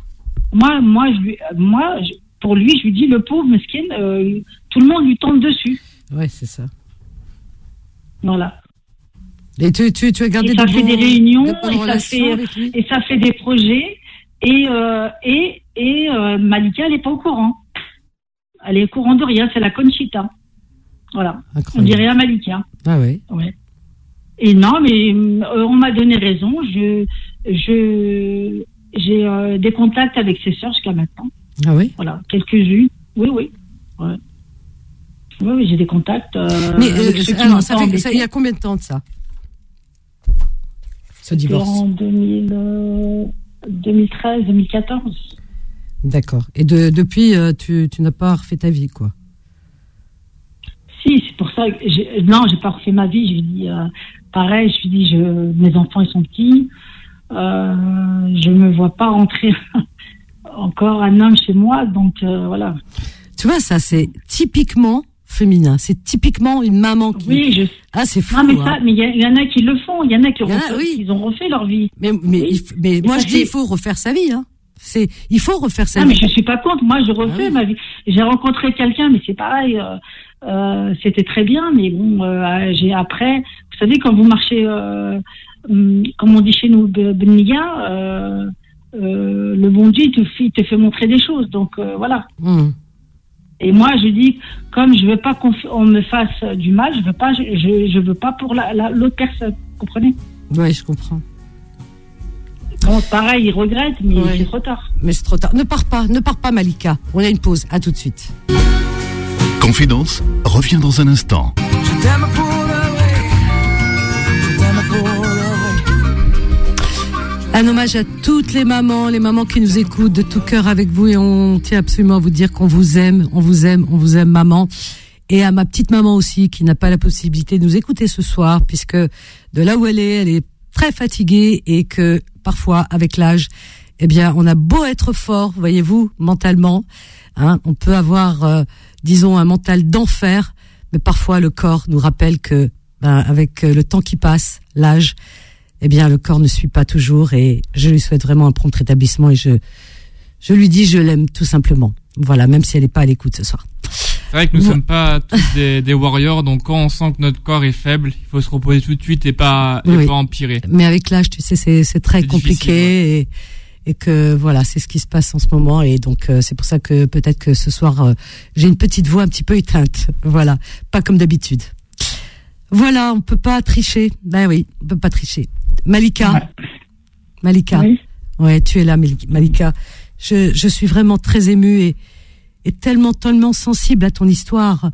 Pour lui, je lui dis le pauvre, mesquine, tout le monde lui tombe dessus. Ouais, c'est ça. Voilà. Et tu as gardé ça fait des réunions et ça fait des projets et Malika, elle n'est pas au courant. Elle est au courant de rien, c'est la Conchita. Voilà. Incroyable. On dit rien à Malika. Ah oui. Ouais. Et non, mais on m'a donné raison. J'ai des contacts avec ses sœurs jusqu'à maintenant. Ah oui. Voilà, quelques-unes. Oui. Ouais. Oui, j'ai des contacts. Mais il y a combien de temps de ça? Ce divorce? En 2013, 2014. D'accord. Et depuis, tu n'as pas refait ta vie, quoi? Si, c'est pour ça que j'ai pas refait ma vie. Je lui dis pareil. Je lui dis, mes enfants ils sont petits. Je me vois pas rentrer encore un homme chez moi, donc voilà. Tu vois, ça c'est typiquement féminin. C'est typiquement une maman qui. Oui, Ah, c'est fou. Non, mais il y en a qui le font. Il y en a qui ils ont refait leur vie. Mais moi je dis, il faut refaire sa vie. Hein. Il faut refaire sa vie. Mais je suis pas contre. Moi, je refais ma vie. J'ai rencontré quelqu'un, mais c'est pareil. C'était très bien, mais bon, après, vous savez, quand vous marchez, comme on dit chez nous, Benia, le bon Dieu, il te fait montrer des choses. Donc voilà. Et moi, je dis, comme je veux pas qu'on me fasse du mal, je veux pas pour l'autre personne. Vous comprenez? Oui, je comprends. Bon, pareil, il regrette, mais c'est trop tard. Mais c'est trop tard. Ne pars pas, Malika. On a une pause. À tout de suite. Confidence revient dans un instant. Un hommage à toutes les mamans qui nous écoutent de tout cœur avec vous, et on tient absolument à vous dire qu'on vous aime, maman. Et à ma petite maman aussi, qui n'a pas la possibilité de nous écouter ce soir, puisque de là où elle est très fatiguée, et que parfois, avec l'âge, eh bien, on a beau être fort, voyez-vous, mentalement, hein, on peut avoir, disons, un mental d'enfer, mais parfois le corps nous rappelle que, avec le temps qui passe, l'âge, eh bien, le corps ne suit pas toujours, et je lui souhaite vraiment un prompt rétablissement, et je lui dis je l'aime tout simplement. Voilà, même si elle n'est pas à l'écoute ce soir. C'est vrai que nous sommes pas tous des warriors, donc quand on sent que notre corps est faible, il faut se reposer tout de suite et pas empirer. Mais avec l'âge, tu sais, c'est très compliqué, et que voilà, c'est ce qui se passe en ce moment, et donc c'est pour ça que peut-être que ce soir j'ai une petite voix un petit peu éteinte. Voilà, pas comme d'habitude. Voilà, on peut pas tricher. Ben oui, on peut pas tricher. Malika, oui. Ouais, tu es là, Malika. Je suis vraiment très émue et tellement sensible à ton histoire.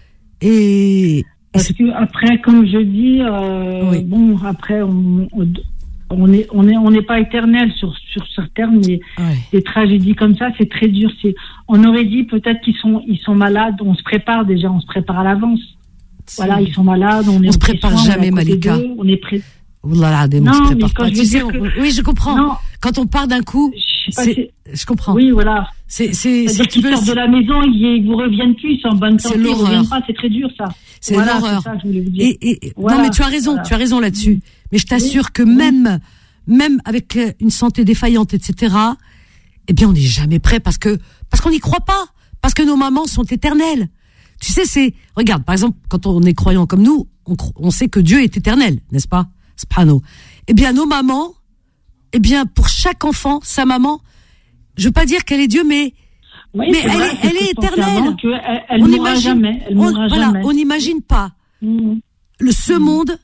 Parce que après, comme je dis, bon, après on n'est pas éternel sur certaines, mais des tragédies comme ça, c'est très dur. On aurait dit peut-être qu'ils sont malades. On se prépare à l'avance. Voilà, ils sont malades. On se prépare jamais, Malika. On est prêt. Oulala, on se prépare pas. Tu sais, oui, je comprends. Non. Quand on part d'un coup, je comprends. Oui, voilà. C'est-à-dire qu'ils sortent de la maison, ils vous reviennent plus, en bonne santé, ils reviennent pas, c'est très dur, ça. C'est l'horreur. C'est ça, je voulais vous dire. Voilà, non, mais tu as raison là-dessus. Mais je t'assure que même avec une santé défaillante, etc., eh bien, on n'est jamais prêt parce qu'on n'y croit pas. Parce que nos mamans sont éternelles. Tu sais, regarde, par exemple, quand on est croyant comme nous, on sait que Dieu est éternel, n'est-ce pas? Subhanahu. Eh bien, nos mamans, eh bien, pour chaque enfant, sa maman, je veux pas dire qu'elle est Dieu, mais elle est éternelle. Elle mourra jamais. On n'imagine pas ce monde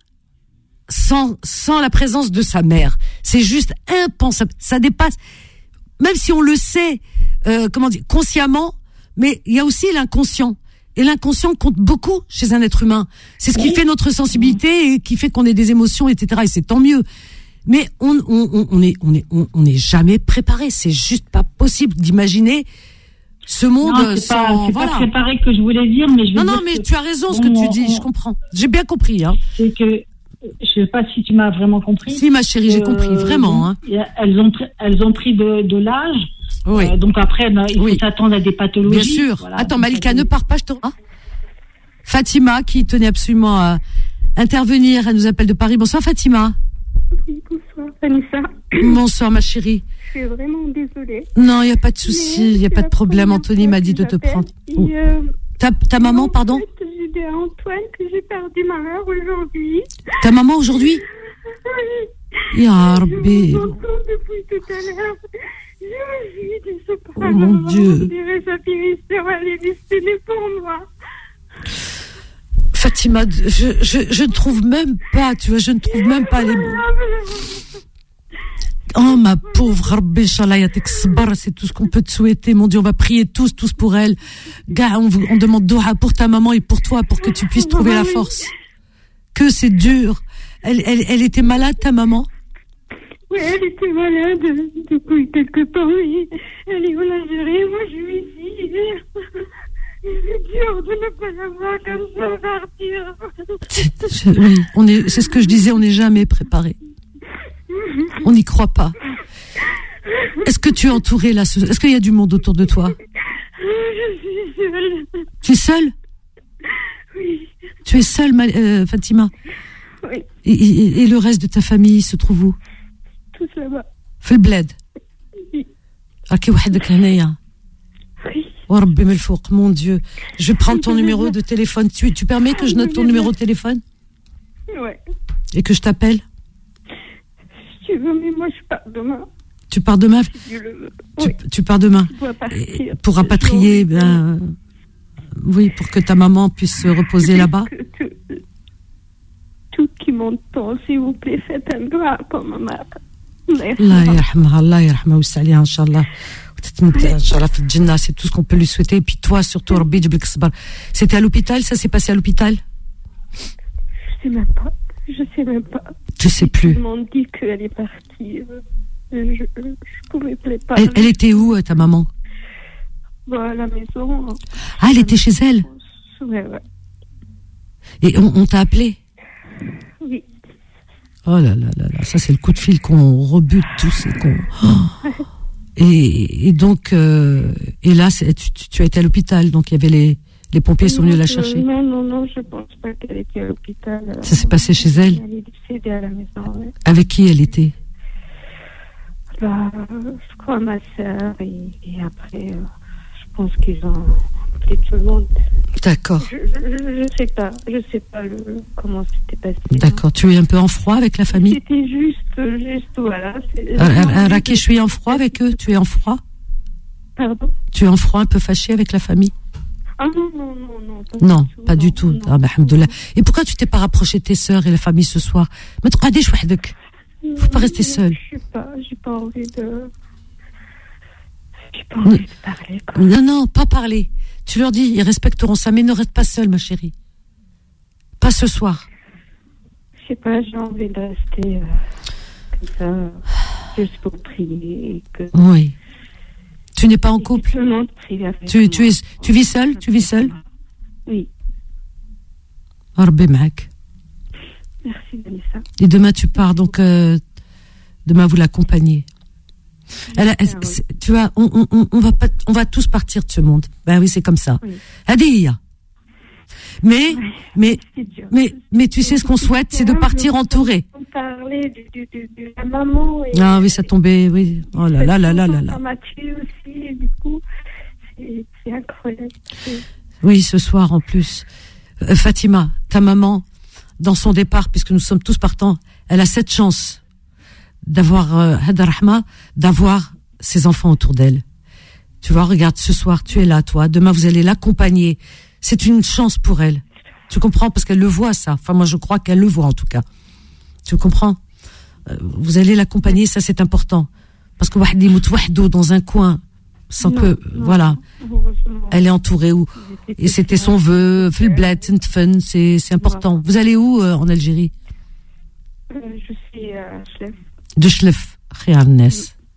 sans la présence de sa mère. C'est juste impensable. Ça dépasse, même si on le sait, consciemment, mais il y a aussi l'inconscient. Et l'inconscient compte beaucoup chez un être humain. C'est ce qui fait notre sensibilité et qui fait qu'on ait des émotions, etc. Et c'est tant mieux. Mais on n'est jamais préparé. C'est juste pas possible d'imaginer ce monde sans. C'est pas préparé que je voulais dire, mais je veux dire. Non, mais tu as raison ce que tu dis. Je comprends. J'ai bien compris. Hein. C'est que je sais pas si tu m'as vraiment compris. Si, ma chérie, j'ai compris vraiment. Hein. Elles ont pris de l'âge. Oui. Donc après, il faut s'attendre à des pathologies. Bien sûr. Voilà, attends, Malika, ne pars pas, je te... Fatima, qui tenait absolument à intervenir, elle nous appelle de Paris. Bonsoir, Fatima. Oui, bonsoir, Vanessa. Bonsoir, ma chérie. Je suis vraiment désolée. Non, il n'y a pas de souci, il n'y a pas de problème. Anthony m'a dit de te prendre. Ta maman, pardon? J'ai dit à Antoine que j'ai perdu ma mère aujourd'hui. Ta maman aujourd'hui? Oui. Ya Rabbi. Je m'entends depuis tout à l'heure. Je me suis dit, c'est pas mon Dieu. On dirait sa finition, elle est destinée pour moi. Fatima, je ne trouve même pas, tu vois, je ne trouve même pas les mots. Oh, ma pauvre Rabbi, Inch'Allah, yatek sabar, c'est tout ce qu'on peut te souhaiter. Mon Dieu, on va prier tous pour elle. Gars, on demande doha pour ta maman et pour toi, pour que tu puisses trouver la force. Que c'est dur. Elle était malade, ta maman? Oui, elle était malade depuis quelque temps, oui. Elle est en Algérie, moi je suis ici. C'est dur de ne pas la voir comme ça partir. C'est ce que je disais, on n'est jamais préparé. On n'y croit pas. Est-ce que tu es entourée là? Est-ce qu'il y a du monde autour de toi? Je suis seule. Tu es seule? Oui. Tu es seule, Fatima? Oui. Et le reste de ta famille se trouve où? Tous là-bas. في البلاد. Oui. راكي وحدك هنايا. Oui. وربي من الفوق, mon Dieu. Je vais prendre ton numéro de téléphone. Tu permets que je note ton numéro de téléphone? Ouais. Et que je t'appelle? Si tu veux, mais moi je pars demain. Tu pars demain? Tu pars demain. Je dois partir. Pour rapatrier, oui, pour que ta maman puisse se reposer là-bas. Tout qui m'entend, s'il vous plaît, faites un doigt pour ma mère. Allah yarhamha, Allah yarhamha, wa saliha, Inch'Allah. C'est tout ce qu'on peut lui souhaiter. Et puis toi, surtout, Rabbi Jiblik Sbar. C'était à l'hôpital, ça s'est passé à l'hôpital? Je sais même pas. Tu sais plus. Ils m'ont dit qu'elle est partie. Je pouvais pas. Elle était où, ta maman? À la maison. Ah, elle était chez elle? Ouais. Et on t'a appelé? Oui. Oh là, ça c'est le coup de fil qu'on rebute tous et qu'on... Et donc, et là, tu as été à l'hôpital, donc il y avait les pompiers sont venus la chercher. Non, je pense pas qu'elle était à l'hôpital. Ça s'est passé chez elle? Elle est décédée à la maison, ouais. Avec qui elle était? Je crois ma sœur, et après, je pense qu'ils ont appelé tout le monde. D'accord. Je sais pas comment c'était passé. D'accord, tu es un peu en froid avec la famille? C'était juste, voilà. Raki, je suis en froid avec eux, tu es en froid? Pardon? Tu es en froid, un peu fâché avec la famille? Ah non. Pas du tout. Non. Ah, bah, alhamdoulilah. Et pourquoi tu t'es pas rapproché de tes sœurs et la famille ce soir? Mais tu qadish wahdek. Faut pas rester seule. J'ai pas envie de parler, quoi. Non, pas parler. Tu leur dis, ils respecteront ça, mais ne reste pas seule, ma chérie. Pas ce soir. Je sais pas, j'ai envie de rester comme ça, juste pour prier. Oui. Tu n'es pas en couple? Tout le monde prie avec tu vis seule? Tu vis seule? Oui. Rabbi ma'ak. Merci, Vanessa. Et demain, tu pars, donc demain, vous l'accompagnez. Tu vois, on va tous partir de ce monde. Ben oui, c'est comme ça. Hadiya. Mais tu sais ce qu'on souhaite, c'est de partir entouré. On parlait de la maman. Ah oui, ça tombait, oui. Oh là là. Ça m'a tué aussi, et du coup, c'est incroyable. Oui, ce soir en plus. Fatima, ta maman, dans son départ, puisque nous sommes tous partants, elle a cette chance d'avoir Hada Rahma, d'avoir ses enfants autour d'elle. Tu vois, regarde, ce soir, tu es là, toi. Demain, vous allez l'accompagner. C'est une chance pour elle. Tu comprends? Parce qu'elle le voit, ça. Enfin, moi, je crois qu'elle le voit, en tout cas. Tu comprends? Vous allez l'accompagner, ça, c'est important. Parce que wahdi mout wahdo dans un coin, sans que, voilà. Elle est entourée où? Et c'était son vœu, Filblet, Ntfen, c'est important. Vous allez où, en Algérie? Je suis à Chlef. De Chlef, Khiarnes.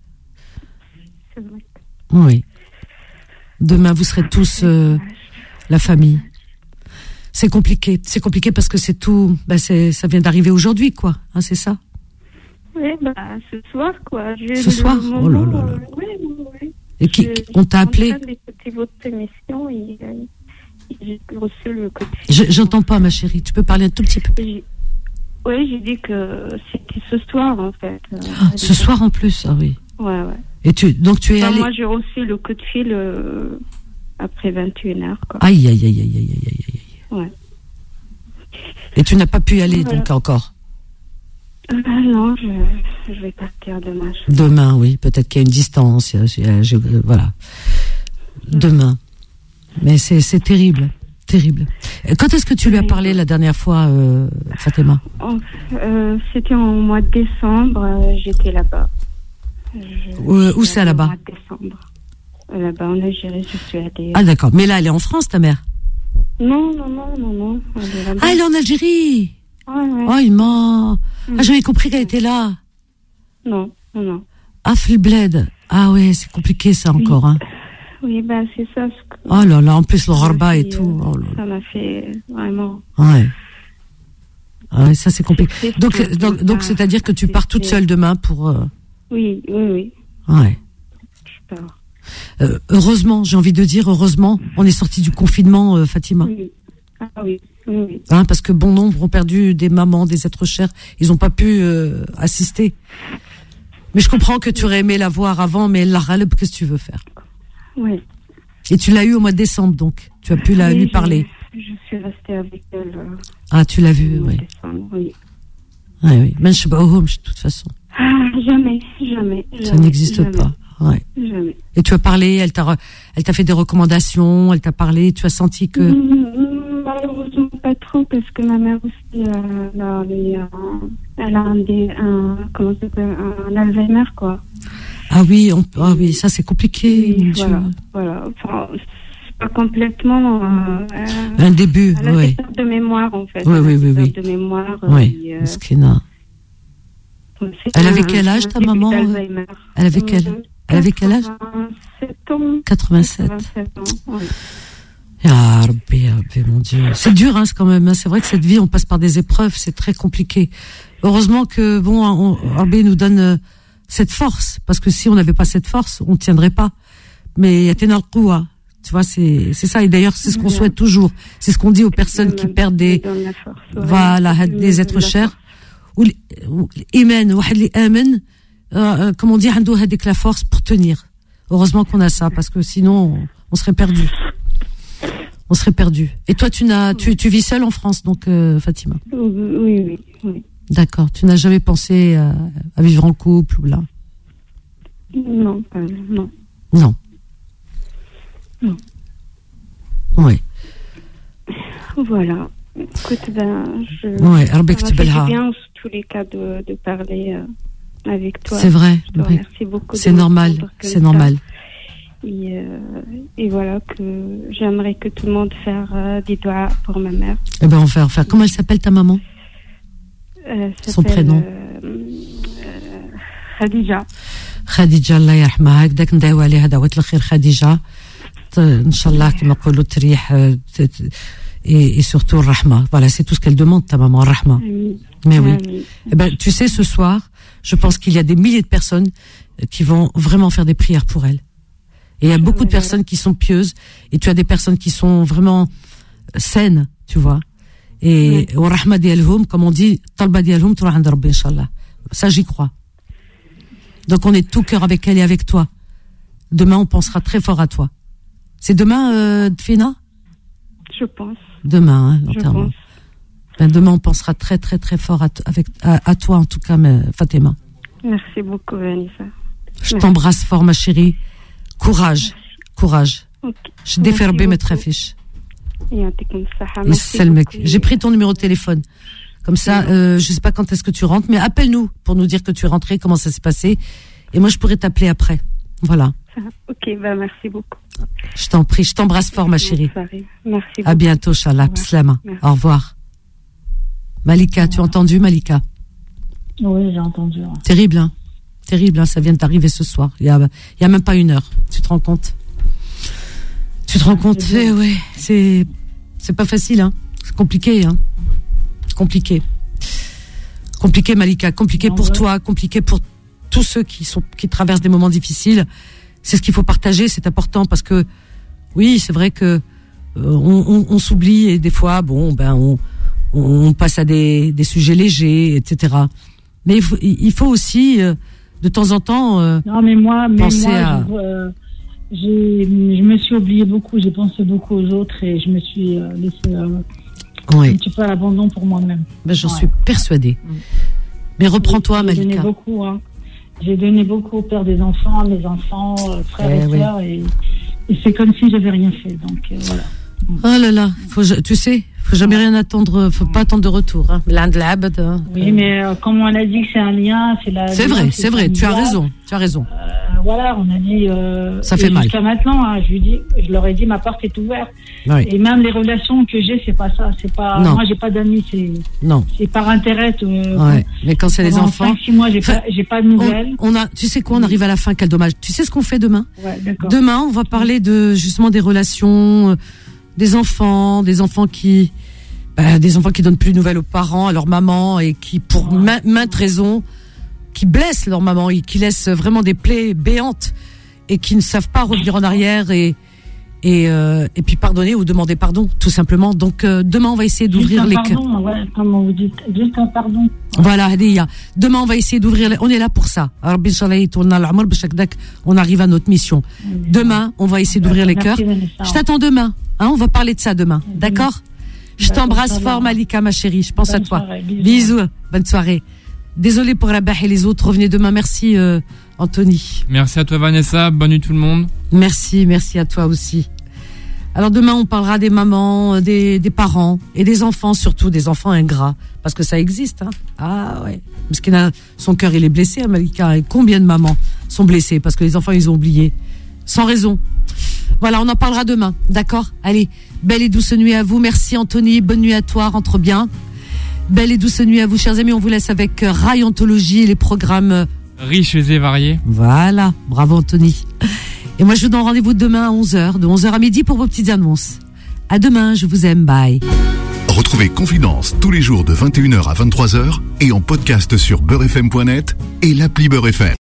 Oui. Demain, vous serez tous la famille. C'est compliqué parce que c'est tout. Ça vient d'arriver aujourd'hui, quoi. Hein, c'est ça. Oui, ce soir, quoi. Ce soir. Oh là là. Oui. Et on t'a appelé? C'était votre émission et j'ai reçu le coup de fil. J'entends pas, ma chérie. Tu peux parler un tout petit peu? Oui, j'ai dit que c'était ce soir, en fait. Ce soir en plus, ah oui. Ouais. Et donc tu es allée... Moi, j'ai reçu le coup de fil après 21h, quoi. Aïe. Ouais. Et tu n'as pas pu y aller, donc, encore? Non, je vais partir demain. Demain, oui. Peut-être qu'il y a une distance. Voilà. Demain. Mais c'est terrible. Terrible. Quand est-ce que tu lui as parlé la dernière fois, Fatima? C'était au mois de décembre. J'étais là-bas. Où c'est là-bas? Au mois de décembre. Là-bas, en Algérie, je suis allée. Ah, d'accord. Mais là, elle est en France, ta mère? Non. Elle est en Algérie? Ouais. Oh, il ment. Ah, j'avais compris qu'elle était là. Non. Ah, Filbled. Ah, ouais, c'est compliqué, ça, encore, hein. Oui, c'est ça. Oh là là, en plus, le Gharba et tout. Oh là. Ça m'a fait vraiment. Ouais. Ah ouais, ça, c'est compliqué. Donc, c'est-à-dire que tu pars toute seule demain pour. Oui. Ouais. Je pars. Heureusement, j'ai envie de dire, on est sorti du confinement, Fatima. Oui. Ah oui. Hein, parce que bon nombre ont perdu des mamans, des êtres chers. Ils n'ont pas pu assister. Mais je comprends que tu aurais aimé la voir avant, mais la râle, qu'est-ce que tu veux faire? Oui. Et tu l'as eu au mois de décembre, donc. Tu as pu lui parler. Je suis restée avec elle. Ah, tu l'as vu, oui. Oui. Oui. De toute façon. Jamais. Ça n'existe pas. Ouais. Jamais. Et tu as parlé, elle t'a fait des recommandations, elle t'a parlé, tu as senti que... Malheureusement pas trop, parce que ma mère aussi, Elle a un Alzheimer, quoi. Ah oui, ça c'est compliqué. Oui, voilà. Enfin, c'est pas complètement. Un début, elle a des pertes de mémoire, en fait. Oui. De mémoire. Oui, Skina. Elle avait quel âge, ta maman? Elle avait quel âge? 87 ans. 87 ans, oui. Ah, Rabbi, mon Dieu. C'est dur, hein, quand même. C'est vrai que cette vie, on passe par des épreuves, c'est très compliqué. Heureusement que, Rabbi nous donne cette force, parce que si on n'avait pas cette force, on ne tiendrait pas. Mais il y a Ténal Koua. Tu vois, c'est ça. Et d'ailleurs, c'est ce qu'on souhaite toujours. C'est ce qu'on dit aux personnes qui perdent des êtres chers. Ou l'iman, ou l'amen, comme on dit, عنده هذيك la force pour tenir. Heureusement qu'on a ça, parce que sinon, on serait perdu. Et toi, tu vis seule en France, donc, Fatima? Oui. D'accord. Tu n'as jamais pensé à vivre en couple ou là? Non. Non. Oui. Voilà. Écoute, je bien en tous les cas de parler avec toi. C'est vrai. Je te remercie beaucoup. C'est normal. Et voilà, que j'aimerais que tout le monde fasse des doigts pour ma mère. Eh ben, on va faire. Comment elle s'appelle, ta maman? Son prénom? Khadija. Khadija, Allah yarhamaha. هكذاك ندعيو عليها دعوات الخير خديجة. إن شاء الله كما نقولوا تريح et surtout rahma. Voilà, c'est tout ce qu'elle demande, ta maman, rahma. Mais oui. Eh ben, tu sais, ce soir, je pense qu'il y a des milliers de personnes qui vont vraiment faire des prières pour elle. Et il y a beaucoup de personnes qui sont pieuses, et tu as des personnes qui sont vraiment saines, tu vois. Et au rahma dialhum, comme on dit, talba dialhum tura inda rabbi inshallah. Ça, j'y crois. Donc on est de tout cœur avec elle et avec toi. Demain, on pensera très fort à toi. C'est demain, Dfina? Je pense. Demain, l'enterrement. Demain, on pensera très, très, très fort à toi, en tout cas, Fatima. Merci beaucoup, Vanessa. Je t'embrasse fort, ma chérie. Courage. Je défère mes trafiches. J'ai pris ton numéro de téléphone. Comme ça, je sais pas quand est-ce que tu rentres, mais appelle-nous pour nous dire que tu es rentré, comment ça s'est passé. Et moi, je pourrais t'appeler après. Voilà. Ok, merci beaucoup. Je t'en prie, je t'embrasse fort, ma chérie. Merci beaucoup. À bientôt, Inch'Allah. Pslama. Au revoir. Malika, tu as entendu, Malika? Oui, j'ai entendu. Ouais. Terrible, hein? Ça vient de t'arriver ce soir. Il y a même pas une heure. Tu te rends compte? Oui, c'est pas facile, hein? C'est compliqué, hein? Compliqué, Malika. Compliqué pour toi, compliqué pour tous ceux qui traversent des moments difficiles. C'est ce qu'il faut partager, c'est important, parce que oui, c'est vrai que on s'oublie, et des fois, on passe à des sujets légers, etc. Mais il faut aussi de temps en temps penser à. Je me suis oubliée beaucoup, j'ai pensé beaucoup aux autres, et je me suis laissée un petit peu à l'abandon pour moi-même. J'en suis persuadée. Mais reprends-toi, Malika. J'ai donné beaucoup au père des enfants, mes enfants, frères et sœurs, et c'est comme si j'avais rien fait. Donc voilà. Oh là là, tu sais, faut jamais rien attendre, faut pas attendre de retour. Hein. Oui, mais comme on a dit que c'est un lien, c'est vrai, tu as raison. Voilà, on a dit. Ça fait mal. Jusqu'à maintenant, hein, je leur ai dit, ma porte est ouverte. Oui. Et même les relations que j'ai, c'est pas ça. C'est pas. Non. Moi, j'ai pas d'amis. C'est par intérêt. Mais quand c'est les enfants. 5-6 mois, j'ai pas de nouvelles. Tu sais quoi, on arrive à la fin. Quel dommage. Tu sais ce qu'on fait demain? D'accord. Demain, on va parler justement des relations, des enfants qui donnent plus de nouvelles aux parents, à leur maman, et qui, pour maintes raisons, qui blessent leur maman et qui laissent vraiment des plaies béantes, et qui ne savent pas revenir en arrière et puis pardonner ou demander pardon, tout simplement. Donc demain, on va essayer d'ouvrir les cœurs. Comment vous dites, juste un pardon. Voilà, Hadiya. Demain, on va essayer d'ouvrir. On est là pour ça. On arrive à notre mission. Demain, on va essayer d'ouvrir les cœurs. Je t'attends demain. On va parler de ça demain. D'accord? Je t'embrasse fort, Malika, ma chérie. Je pense à toi. Bisous. Bonne soirée. Désolée pour Rabah et les autres. Revenez demain. Merci, Anthony. Merci à toi, Vanessa. Bonne nuit, tout le monde. Merci à toi aussi. Alors demain, on parlera des mamans, des parents et des enfants, surtout des enfants ingrats, parce que ça existe. Hein. Ah ouais. Parce qu'il a son cœur, il est blessé, Malika. Et combien de mamans sont blessées parce que les enfants, ils ont oublié, sans raison. Voilà, on en parlera demain, d'accord ? Allez, belle et douce nuit à vous. Merci Anthony, bonne nuit à toi, rentre bien. Belle et douce nuit à vous, chers amis. On vous laisse avec Rai Anthologie et les programmes riches et variés. Voilà, bravo Anthony. Et moi, je vous donne rendez-vous demain à 11h, de 11h à midi pour vos petites annonces. À demain, je vous aime, bye. Retrouvez Confidence tous les jours de 21h à 23h et en podcast sur beurrefm.net et l'appli Beurre FM.